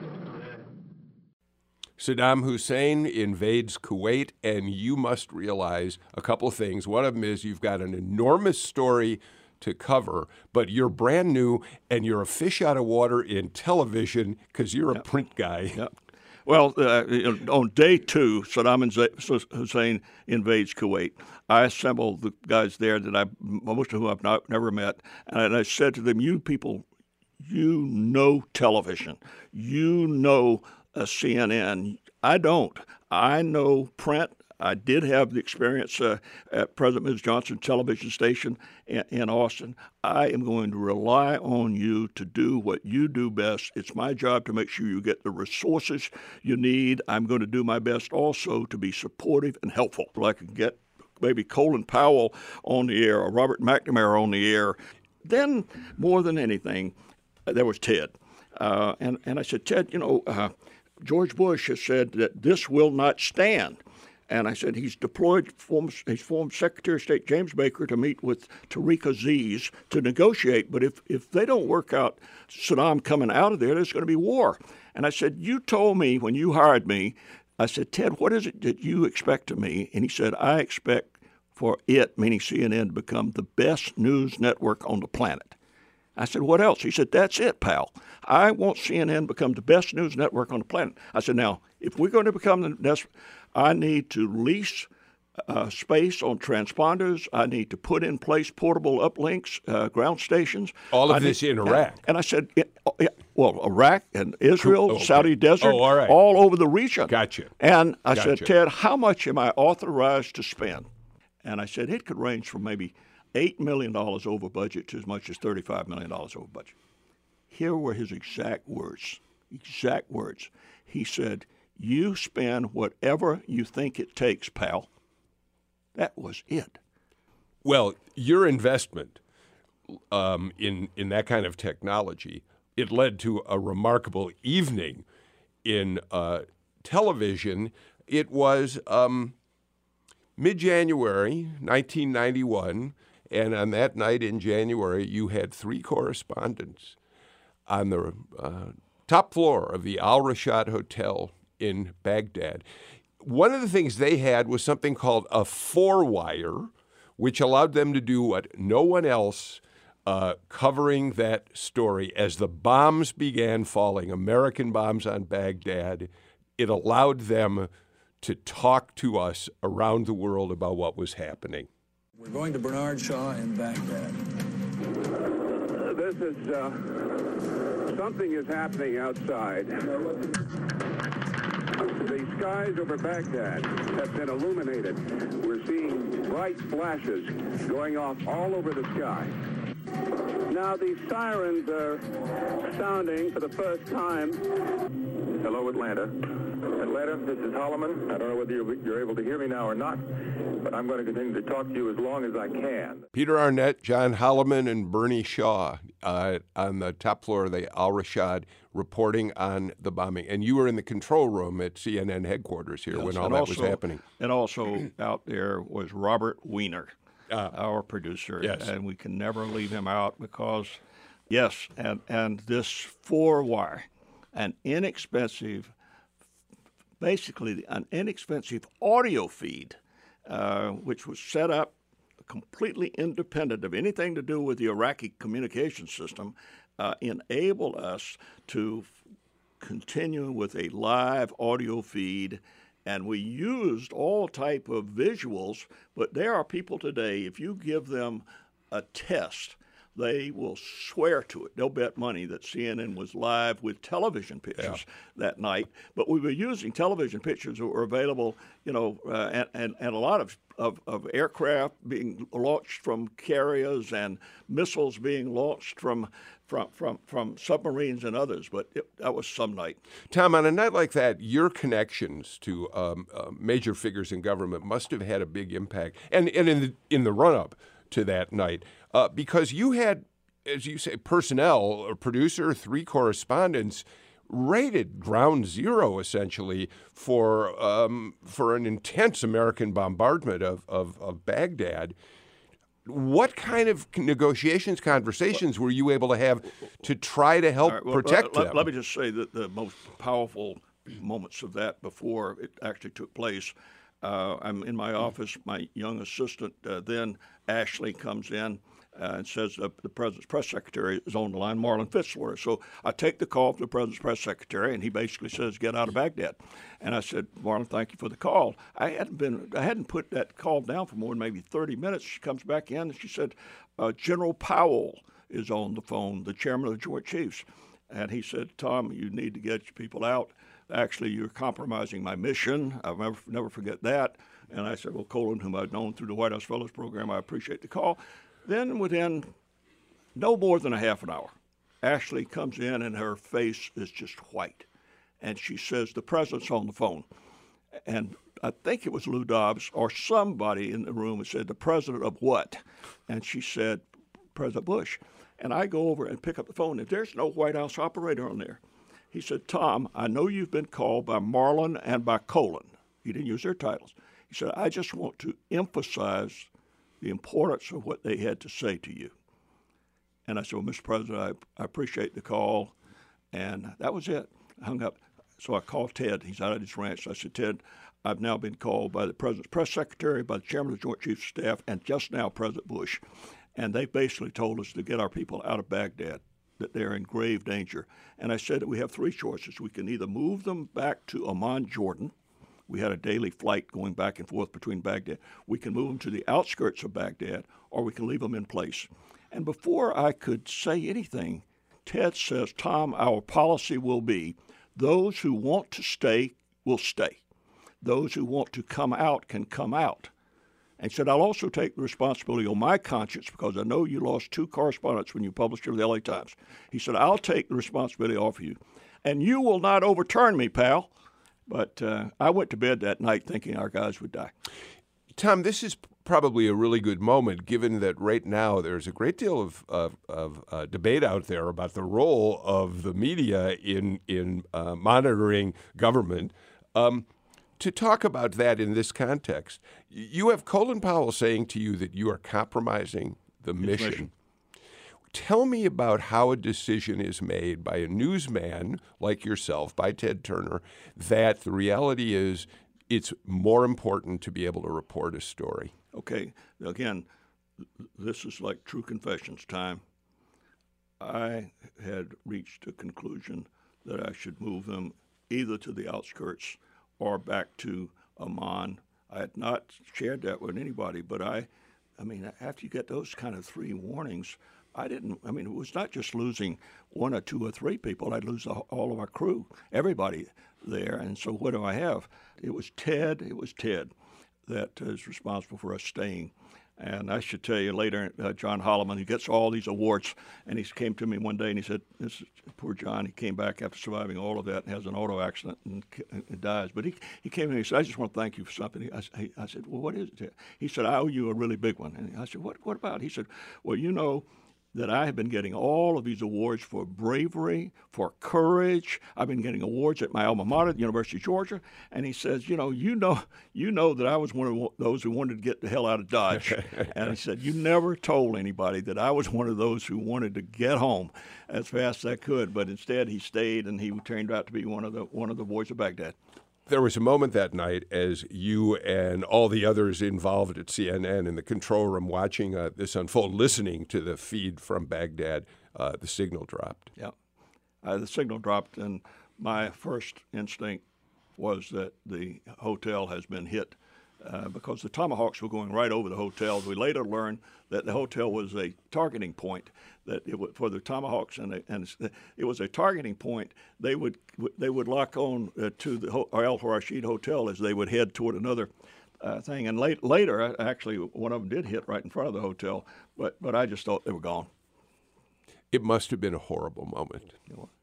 Saddam Hussein invades Kuwait, and you must realize a couple of things. One of them is you've got an enormous story to cover, but you're brand new and you're a fish out of water in television because you're a print guy. Yep. Well, on day 2, Saddam Hussein invades Kuwait. I assembled the guys there that most of whom I've never met, and I said to them, you people, you know television. You know CNN. I don't. I know print. I did have the experience at President Ms. Johnson television station in Austin. I am going to rely on you to do what you do best. It's my job to make sure you get the resources you need. I'm going to do my best also to be supportive and helpful. I can get maybe Colin Powell on the air or Robert McNamara on the air. Then, more than anything, there was Ted. And I said, Ted, George Bush has said that this will not stand. And I said, he's deployed his former Secretary of State James Baker to meet with Tariq Aziz to negotiate. But if they don't work out Saddam coming out of there's going to be war. And I said, you told me when you hired me, I said, Ted, what is it that you expect of me? And he said, I expect for it, meaning CNN, to become the best news network on the planet. I said, what else? He said, that's it, pal. I want CNN to become the best news network on the planet. I said, now, if we're going to become the best, I need to lease space on transponders. I need to put in place portable uplinks, ground stations. All of this in Iraq. And I said, Iraq and Israel, okay. Saudi Desert, all right. all over the region. Gotcha. And I said, Ted, how much am I authorized to spend? And I said it could range from maybe $8 million over budget to as much as $35 million over budget. Here were his exact words. He said, "You spend whatever you think it takes, pal." That was it. Well, your investment in that kind of technology, it led to a remarkable evening in television. It was mid-January 1991, and on that night in January, you had 3 correspondents on the top floor of the Al Rashad Hotel in Baghdad. One of the things they had was something called a 4-wire, which allowed them to do what no one else covering that story. As the bombs began falling, American bombs on Baghdad, it allowed them to talk to us around the world about what was happening. We're going to Bernard Shaw in Baghdad. This is, something is happening outside. The skies over Baghdad have been illuminated. We're seeing bright flashes going off all over the sky. Now the sirens are sounding for the first time. Hello, Atlanta. Atlanta, this is Holloman. I don't know whether you're able to hear me now or not, but I'm going to continue to talk to you as long as I can. Peter Arnett, John Holloman, and Bernie Shaw on the top floor of the Al Rashad reporting on the bombing. And you were in the control room at CNN headquarters here when all that was happening. And also out there was Robert Wiener, our producer. Yes. And we can never leave him out because, yes, and this 4-wire, an inexpensive audio feed, which was set up completely independent of anything to do with the Iraqi communication system, enabled us to continue with a live audio feed. And we used all type of visuals, but there are people today, if you give them a test, they will swear to it. They'll bet money that CNN was live with television pictures that night. But we were using television pictures that were available, and a lot of aircraft being launched from carriers and missiles being launched from submarines and others. But that was some night. Tom, on a night like that, your connections to major figures in government must have had a big impact. And in the run-up to that night, because you had, as you say, personnel, a producer, 3 correspondents, rated ground zero essentially for an intense American bombardment of Baghdad. What kind of negotiations, conversations were you able to have to try to help protect them? Let me just say that the most powerful moments of that before it actually took place, I'm in my office. My young assistant, then Ashley, comes in and says the president's press secretary is on the line, Marlin Fitzwater. So I take the call from the president's press secretary, and he basically says, "Get out of Baghdad." And I said, "Marlin, thank you for the call." I hadn't put that call down for more than maybe 30 minutes. She comes back in and she said, "General Powell is on the phone, the chairman of the Joint Chiefs." And he said, "Tom, you need to get your people out. Actually, you're compromising my mission." I'll never forget that. And I said, "Well, Colin, whom I've known through the White House Fellows Program, I appreciate the call." Then within no more than a half an hour, Ashley comes in and her face is just white. And she says, "The president's on the phone." And I think it was Lou Dobbs or somebody in the room who said, "The president of what?" And she said, "President Bush." And I go over and pick up the phone, and there's no White House operator on there. He said, "Tom, I know you've been called by Marlin and by Colin." He didn't use their titles. He said, "I just want to emphasize the importance of what they had to say to you." And I said, "Well, Mr. President, I appreciate the call." And that was it. I hung up. So I called Ted. He's out at his ranch. So I said, "Ted, I've now been called by the president's press secretary, by the chairman of the Joint Chiefs of Staff, and just now President Bush. And they basically told us to get our people out of Baghdad, that they're in grave danger." And I said that we have 3 choices. We can either move them back to Amman, Jordan. We had a daily flight going back and forth between Baghdad. We can move them to the outskirts of Baghdad, or we can leave them in place. And before I could say anything, Ted says, "Tom, our policy will be those who want to stay will stay. Those who want to come out can come out." And said, I'll also take the responsibility on my conscience because I know you lost 2 correspondents when you published it with the LA Times. He said, I'll take the responsibility off of you. And you will not overturn me, pal. But I went to bed that night thinking our guys would die. Tom, this is probably a really good moment, given that right now there's a great deal of debate out there about the role of the media in monitoring government. To talk about that in this context, you have Colin Powell saying to you that you are compromising the mission. Tell me about how a decision is made by a newsman like yourself, by Ted Turner, that the reality is it's more important to be able to report a story. Okay, again, this is like true confessions time. I had reached a conclusion that I should move them either to the outskirts or back to Amman. I had not shared that with anybody, but I mean, after you get those kind of 3 warnings, it was not just losing 1 or 2 or 3 people. I'd lose all of our crew, everybody there. And so what do I have? It was Ted that is responsible for us staying. And I should tell you later, John Holloman, he gets all these awards, and he came to me one day and he said, "This is poor John. He came back after surviving all of that and has an auto accident and dies." But he came to me and he said, "I just want to thank you for something." I said, "Well, what is it?" He said, "I owe you a really big one." And I said, "What about?" He said, "Well, you know that I have been getting all of these awards for bravery, for courage. I've been getting awards at my alma mater, the University of Georgia." And he says, you know that I was one of those who wanted to get the hell out of Dodge. And he said, "You never told anybody that I was one of those who wanted to get home as fast as I could." But instead, he stayed, and he turned out to be one of the boys of Baghdad. There was a moment that night as you and all the others involved at CNN in the control room watching this unfold, listening to the feed from Baghdad, the signal dropped. Yeah, the signal dropped, and my first instinct was that the hotel has been hit because the Tomahawks were going right over the hotel. We later learned that the hotel was a targeting point, that it was for the Tomahawks, and it was a targeting point. They would lock on to the Al Rashid Hotel as they would head toward another thing. And later, actually, one of them did hit right in front of the hotel, but I just thought they were gone. It must have been a horrible moment.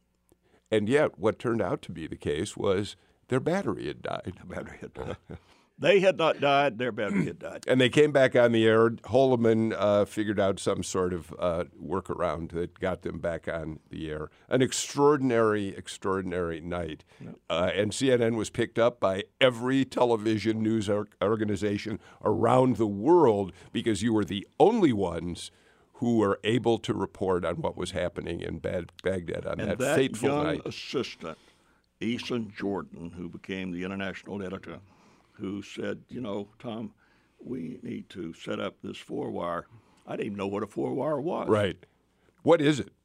And yet, what turned out to be the case was their battery had died. The battery had died. They had not died. Their battery had died. And they came back on the air. Holloman figured out some sort of workaround that got them back on the air. An extraordinary, extraordinary night. Yep. And CNN was picked up by every television news organization around the world because you were the only ones who were able to report on what was happening in Baghdad on that fateful night. And that young assistant, Eason Jordan, who became the international editor, who said, "You know, Tom, we need to set up this 4-wire." I didn't even know what a 4-wire was. Right. What is it?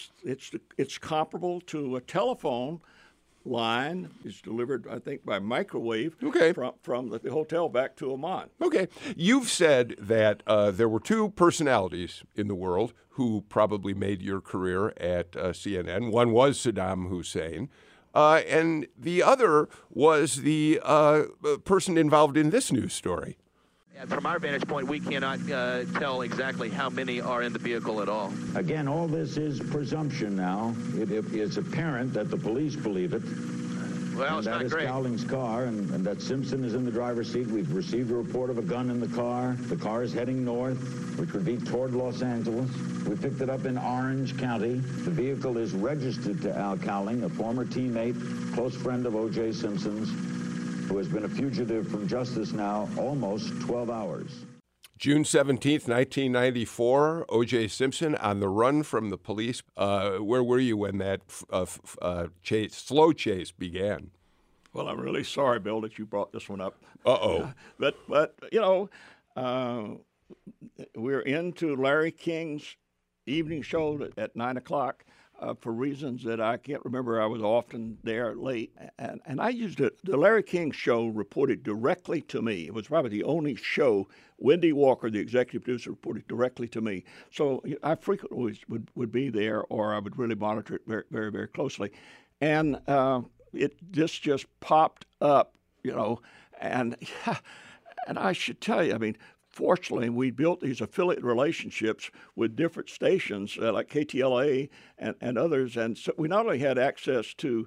It's comparable to a telephone line. It's delivered, I think, by microwave from the hotel back to Amman. Okay. You've said that there were 2 personalities in the world who probably made your career at CNN. One was Saddam Hussein. And the other was the person involved in this news story. And from our vantage point, we cannot tell exactly how many are in the vehicle at all. Again, all this is presumption now. It is apparent that the police believe it. Well, it's not great. That is Cowling's car, and that Simpson is in the driver's seat. We've received a report of a gun in the car. The car is heading north, which would be toward Los Angeles. We picked it up in Orange County. The vehicle is registered to Al Cowling, a former teammate, close friend of O.J. Simpson's, who has been a fugitive from justice now almost 12 hours. June 17th, 1994, O.J. Simpson on the run from the police. Where were you when that slow chase began? Well, I'm really sorry, Bill, that you brought this one up. Uh-oh. But you know, we're into Larry King's evening show at 9 o'clock. For reasons that I can't remember. I was often there late. And I used it. The Larry King show reported directly to me. It was probably the only show. Wendy Walker, the executive producer, reported directly to me. So I frequently would be there, or I would really monitor it very, very, very closely. And it just popped up, you know. And I should tell you, I mean, fortunately, we built these affiliate relationships with different stations like KTLA and others. And so we not only had access to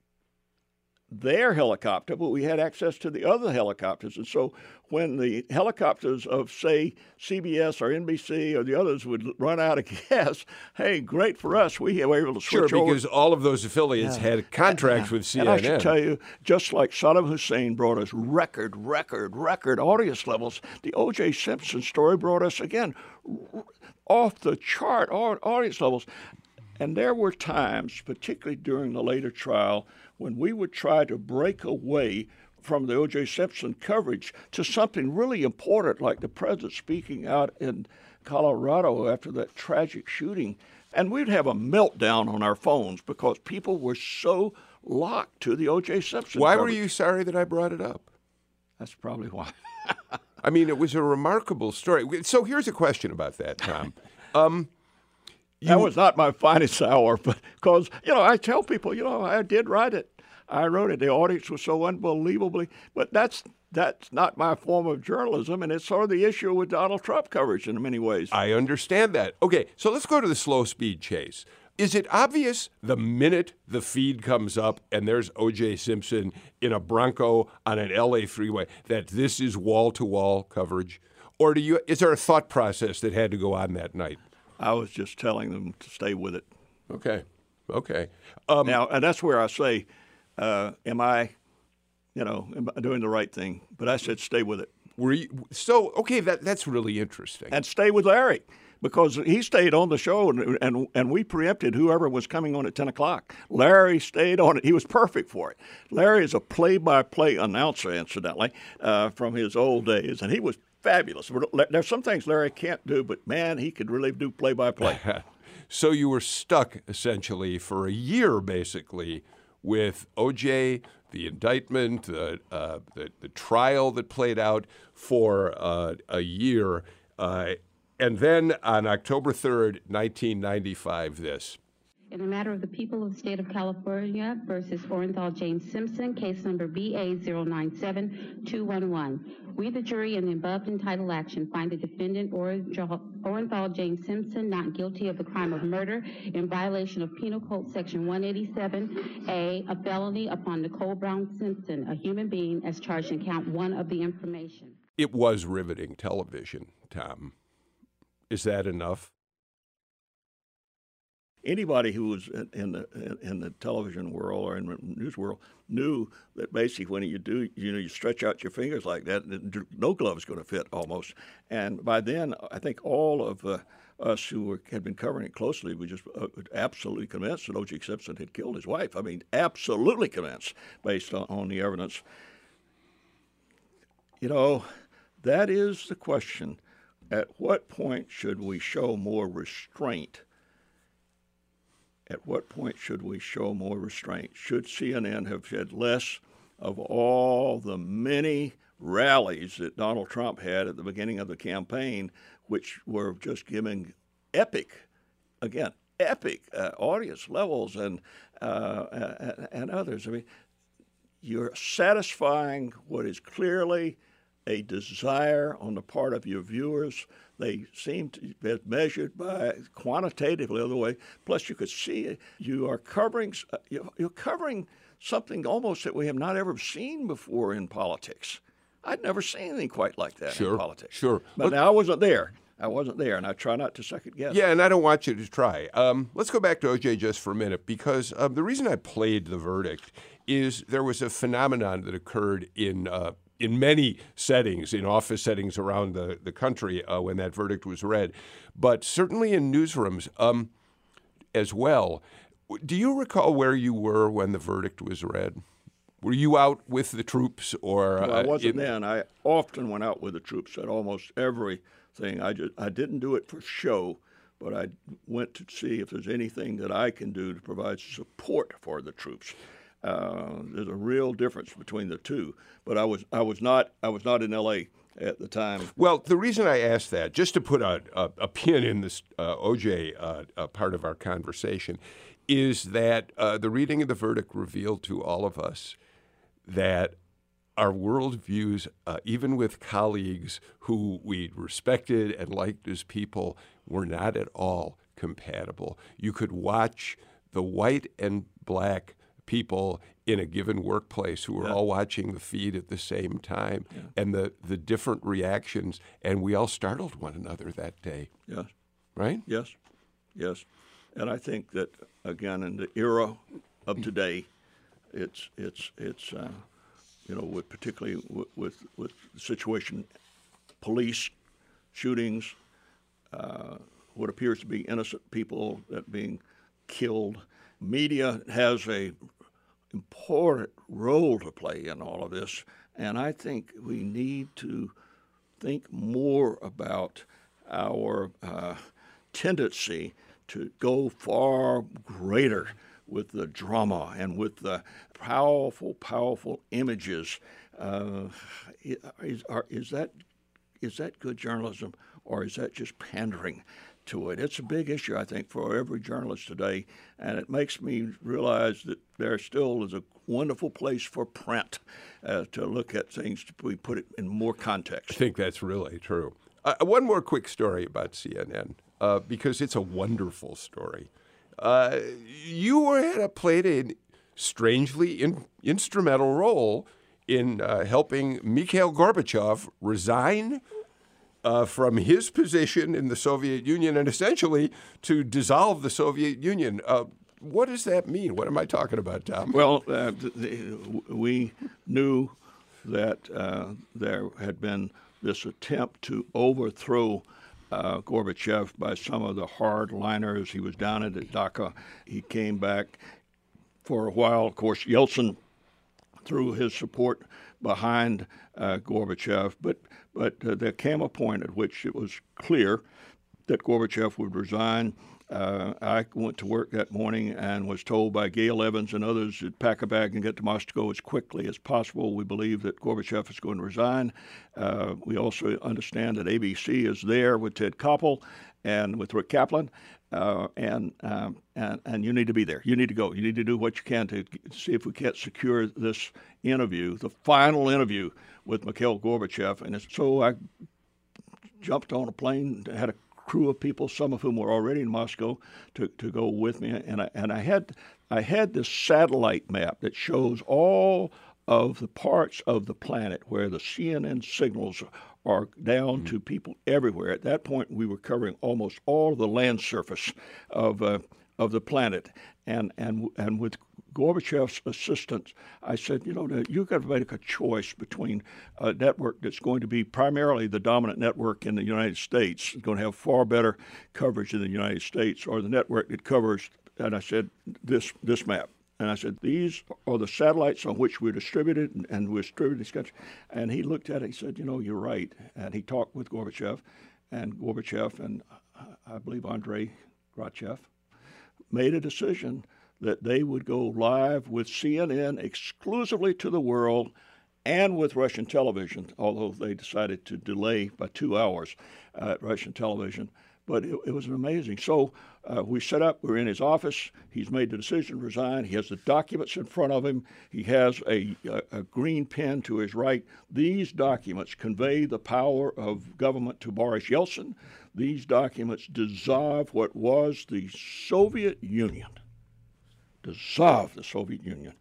their helicopter, but we had access to the other helicopters. And so when the helicopters of, say, CBS or NBC or the others would run out of gas, hey, great for us. We were able to switch over. Sure, because all of those affiliates had contracts with CNN. And I should tell you, just like Saddam Hussein brought us record audience levels, the O.J. Simpson story brought us, again, off the chart audience levels. And there were times, particularly during the later trial, when we would try to break away from the O.J. Simpson coverage to something really important, like the president speaking out in Colorado after that tragic shooting. And we'd have a meltdown on our phones because people were so locked to the O.J. Simpson Why coverage. were you sorry that I brought it up? That's probably why. I mean, it was a remarkable story. So here's a question about that, Tom. That was not my finest hour, but because, I tell people, I did write it. I wrote it. The audience was so unbelievably, but that's not my form of journalism, and it's sort of the issue with Donald Trump coverage in many ways. I understand that. Okay, so let's go to the slow speed chase. Is it obvious the minute the feed comes up and there's O.J. Simpson in a Bronco on an L.A. freeway that this is wall-to-wall coverage? Or is there a thought process that had to go on that night? I was just telling them to stay with it. Okay. Now, and that's where I say, am I doing the right thing? But I said, stay with it. Okay, that's really interesting. And stay with Larry, because he stayed on the show, and we preempted whoever was coming on at 10 o'clock. Larry stayed on it. He was perfect for it. Larry is a play-by-play announcer, incidentally, from his old days, and he was fabulous. There's some things Larry can't do, but, man, he could really do play-by-play. So you were stuck, essentially, for a year, basically, with O.J., the indictment, the trial that played out for a year. And then on October 3rd, 1995, this. In the matter of the people of the state of California versus Orenthal James Simpson, case number BA097211. We, the jury, in the above entitled action, find the defendant Orenthal James Simpson not guilty of the crime of murder in violation of Penal Code Section 187A, a felony upon Nicole Brown Simpson, a human being, as charged in count 1 of the information. It was riveting television, Tom. Is that enough? Anybody who was in the television world or in the news world knew that basically when you stretch out your fingers like that, no glove's going to fit almost. And by then, I think all of us who had been covering it closely were just absolutely convinced that O.J. Simpson had killed his wife. I mean, absolutely convinced based on the evidence. That is the question. At what point should we show more restraint? At what point should we show more restraint? Should CNN have had less of all the many rallies that Donald Trump had at the beginning of the campaign, which were just giving epic audience levels and others? I mean, you're satisfying what is clearly a desire on the part of your viewers. They seem to be measured by quantitatively the other way. Plus, you could see you are covering you're covering something almost that we have not ever seen before in politics. I'd never seen anything quite like that in politics. Sure. But now I wasn't there, and I try not to second guess. Yeah, and I don't want you to try. Let's go back to O.J. just for a minute, because the reason I played the verdict is there was a phenomenon that occurred in many settings, in office settings around the country when that verdict was read, but certainly in newsrooms as well. Do you recall where you were when the verdict was read? Were you out with the troops, or? Well, I wasn't then. I often went out with the troops at almost everything. I didn't do it for show, but I went to see if there's anything that I can do to provide support for the troops. There's a real difference between the two, but I was not in L.A. at the time. Well, the reason I asked that, just to put a pin in this O.J. Part of our conversation, is that the reading of the verdict revealed to all of us that our worldviews, even with colleagues who we respected and liked as people, were not at all compatible. You could watch the white and black people in a given workplace who were all watching the feed at the same time, and the different reactions, and we all startled one another that day. Yes. Right? Yes. Yes. And I think that, again, in the era of today, it's with particularly with the situation, police shootings, what appears to be innocent people that being killed. Media has a important role to play in all of this, and I think we need to think more about our tendency to go far greater with the drama and with the powerful images. Is that good journalism, or is that just pandering to it? It's a big issue, I think, for every journalist today, and it makes me realize that there still is a wonderful place for print to look at things, to put it in more context. I think that's really true. One more quick story about CNN, because it's a wonderful story. You played a strangely instrumental role in helping Mikhail Gorbachev resign from his position in the Soviet Union and essentially to dissolve the Soviet Union. What does that mean? What am I talking about, Tom? Well, we knew that there had been this attempt to overthrow Gorbachev by some of the hardliners. He was down at Dhaka. He came back for a while. Of course, Yeltsin threw his support behind Gorbachev, but there came a point at which it was clear that Gorbachev would resign. I went to work that morning and was told by Gail Evans and others to pack a bag and get to Moscow as quickly as possible. We believe that Gorbachev is going to resign. We also understand that ABC is there with Ted Koppel and with Rick Kaplan, and you need to be there. You need to go. You need to do what you can to see if we can't secure this interview, the final interview with Mikhail Gorbachev. And so I jumped on a plane, had a crew of people, some of whom were already in Moscow, to go with me, and I had this satellite map that shows all of the parts of the planet where the CNN signals are down to people everywhere. At that point, we were covering almost all of the land surface of the planet, and with Gorbachev's assistance, I said, you've got to make a choice between a network that's going to be primarily the dominant network in the United States, going to have far better coverage in the United States, or the network that covers, and I said, this map. And I said, these are the satellites on which we're distributed, and we're distributed this country. And he looked at it, he said, you're right. And he talked with Gorbachev, and I believe Andrei Grachev made a decision that they would go live with CNN exclusively to the world and with Russian television, although they decided to delay by 2 hours Russian television. But it was amazing. So we set up, we're in his office. He's made the decision to resign. He has the documents in front of him. He has a green pen to his right. These documents convey the power of government to Boris Yeltsin. These documents dissolve what was the Soviet Union. Dissolve the Soviet Union.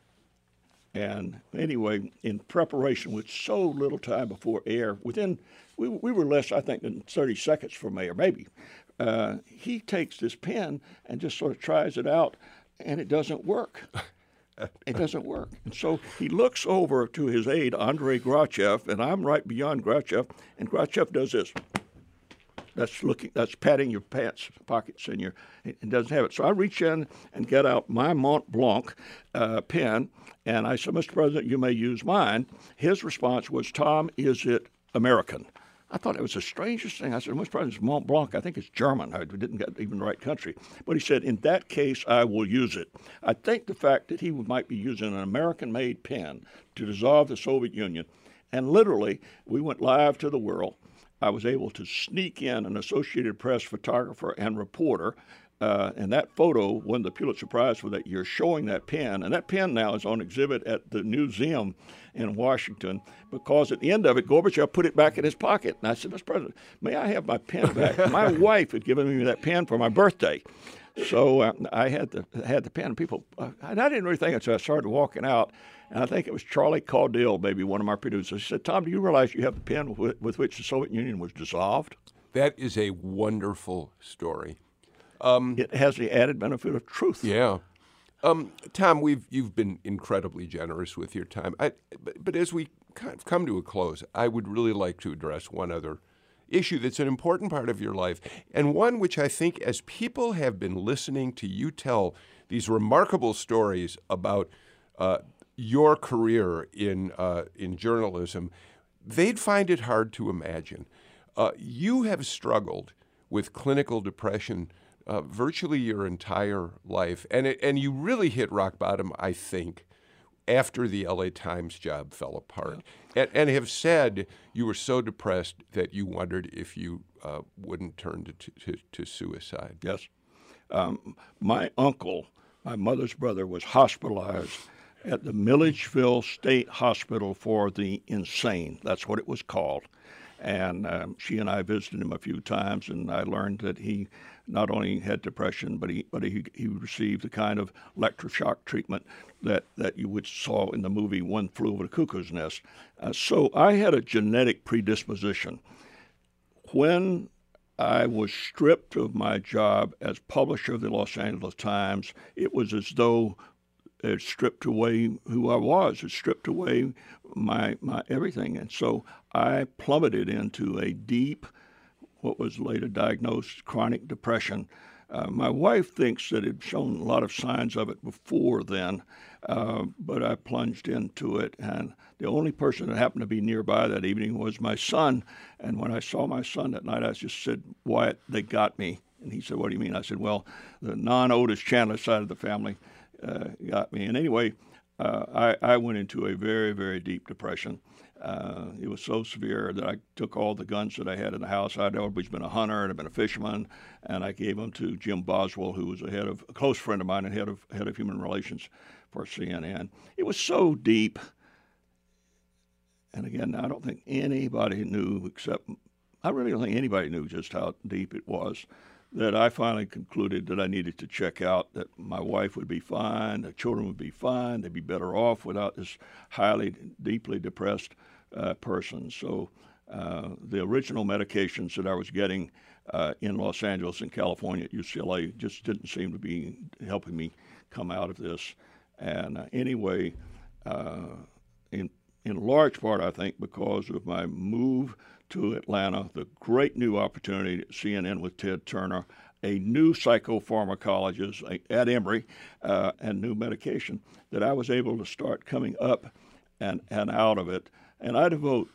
And anyway, in preparation with so little time before air, we were less, I think, than 30 seconds from air, maybe. He takes this pen and just sort of tries it out, and it doesn't work. It doesn't work. And so he looks over to his aide, Andrei Grachev, and I'm right beyond Grachev, and Grachev does this. That's patting your pants pockets and it doesn't have it. So I reach in and get out my Mont Blanc pen, and I said, Mr. President, you may use mine. His response was, Tom, is it American? I thought it was the strangest thing. I said, Mr. President, it's Mont Blanc. I think it's German. I didn't get even the right country. But he said, in that case, I will use it. I think the fact that he might be using an American-made pen to dissolve the Soviet Union, and literally, we went live to the world. I was able to sneak in an Associated Press photographer and reporter And that photo won the Pulitzer Prize for that year, showing that pen. And that pen now is on exhibit at the museum in Washington, because at the end of it, Gorbachev put it back in his pocket. And I said, Mr. President, may I have my pen back? My wife had given me that pen for my birthday. So I had the pen. People, I didn't really think it, so I started walking out. And I think it was Charlie Caudill, maybe one of my producers. He said, Tom, do you realize you have the pen with which the Soviet Union was dissolved? That is a wonderful story. It has the added benefit of truth. Yeah. Tom, you've been incredibly generous with your time. But as we kind of come to a close, I would really like to address one other issue that's an important part of your life, and one which I think, as people have been listening to you tell these remarkable stories about your career in journalism, they'd find it hard to imagine. You have struggled with clinical depression virtually your entire life, and you really hit rock bottom, I think, after the LA Times job fell apart, and have said you were so depressed that you wondered if you wouldn't turn to suicide. Yes. My uncle, my mother's brother, was hospitalized at the Milledgeville State Hospital for the Insane. That's what it was called. And she and I visited him a few times, and I learned that he not only had depression, but he received the kind of electroshock treatment that you would saw in the movie One Flew Over the Cuckoo's Nest. So I had a genetic predisposition. When I was stripped of my job as publisher of the Los Angeles Times, it was as though it stripped away who I was. It stripped away my everything. And so I plummeted into a deep, what was later diagnosed, chronic depression. My wife thinks that it had shown a lot of signs of it before then, but I plunged into it. And the only person that happened to be nearby that evening was my son. And when I saw my son that night, I just said, Wyatt, they got me. And he said, what do you mean? I said, well, the non-Otis Chandler side of the family got me. And anyway, I went into a very, very deep depression. It was so severe that I took all the guns that I had in the house. I'd always been a hunter and I'd been a fisherman, and I gave them to Jim Boswell, who was a close friend of mine and head of human relations for CNN. It was so deep. And again, I don't think anybody knew I really don't think anybody knew just how deep it was, that I finally concluded that I needed to check out, that my wife would be fine, the children would be fine, they'd be better off without this highly, deeply depressed person. So the original medications that I was getting in Los Angeles and California at UCLA just didn't seem to be helping me come out of this. And anyway, in large part, I think, because of my move to Atlanta, the great new opportunity at CNN with Ted Turner, a new psychopharmacologist at Emory, and new medication, that I was able to start coming up and out of it. And I devote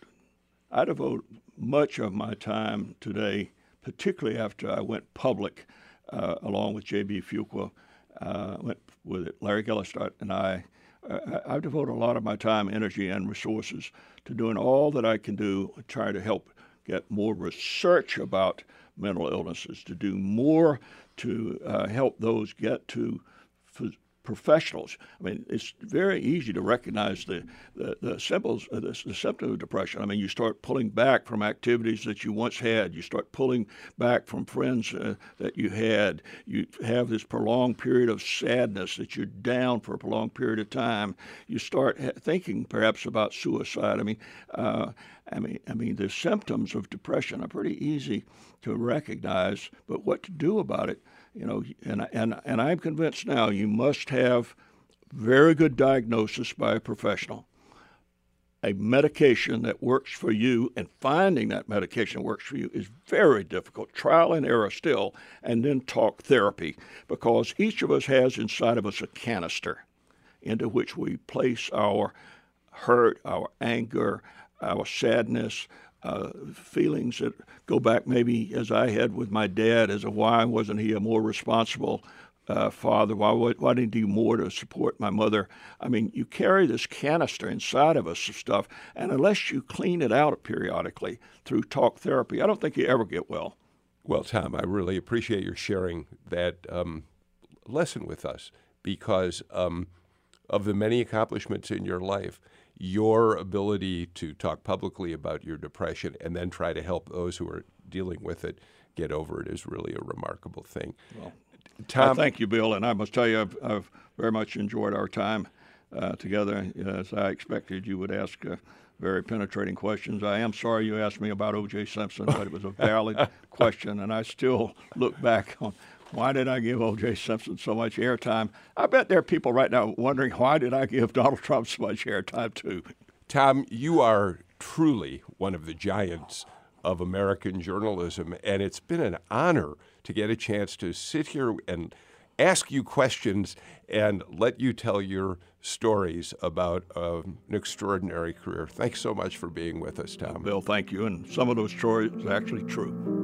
much of my time today, particularly after I went public, along with J.B. Fuqua, went with it, Larry Gellerstadt and I devote a lot of my time, energy, and resources to doing all that I can do to try to help get more research about mental illnesses, to do more to help those get to professionals. I mean, it's very easy to recognize the symptoms of depression. I mean, you start pulling back from activities that you once had. You start pulling back from friends that you had. You have this prolonged period of sadness, that you're down for a prolonged period of time. You start thinking perhaps about suicide. I mean, the symptoms of depression are pretty easy to recognize, but what to do about it, and I'm convinced now you must have very good diagnosis by a professional, a medication that works for you, and finding that medication that works for you is very difficult, trial and error still, and then talk therapy, because each of us has inside of us a canister into which we place our hurt, our anger, our sadness, feelings that go back maybe as I had with my dad, as a why wasn't he a more responsible father? Why didn't he do more to support my mother? I mean, you carry this canister inside of us of stuff, and unless you clean it out periodically through talk therapy, I don't think you ever get well. Well, Tom, I really appreciate your sharing that lesson with us because of the many accomplishments in your life, your ability to talk publicly about your depression and then try to help those who are dealing with it get over it is really a remarkable thing. Well, Tom, thank you, Bill, and I must tell you I've very much enjoyed our time together. As I expected, you would ask very penetrating questions. I am sorry you asked me about O.J. Simpson, but it was a valid question, and I still look back on why did I give O.J. Simpson so much airtime. I bet there are people right now wondering why did I give Donald Trump so much airtime too. Tom, you are truly one of the giants of American journalism, and it's been an honor to get a chance to sit here and ask you questions and let you tell your stories about an extraordinary career. Thanks so much for being with us, Tom. Bill, thank you. And some of those stories are actually true.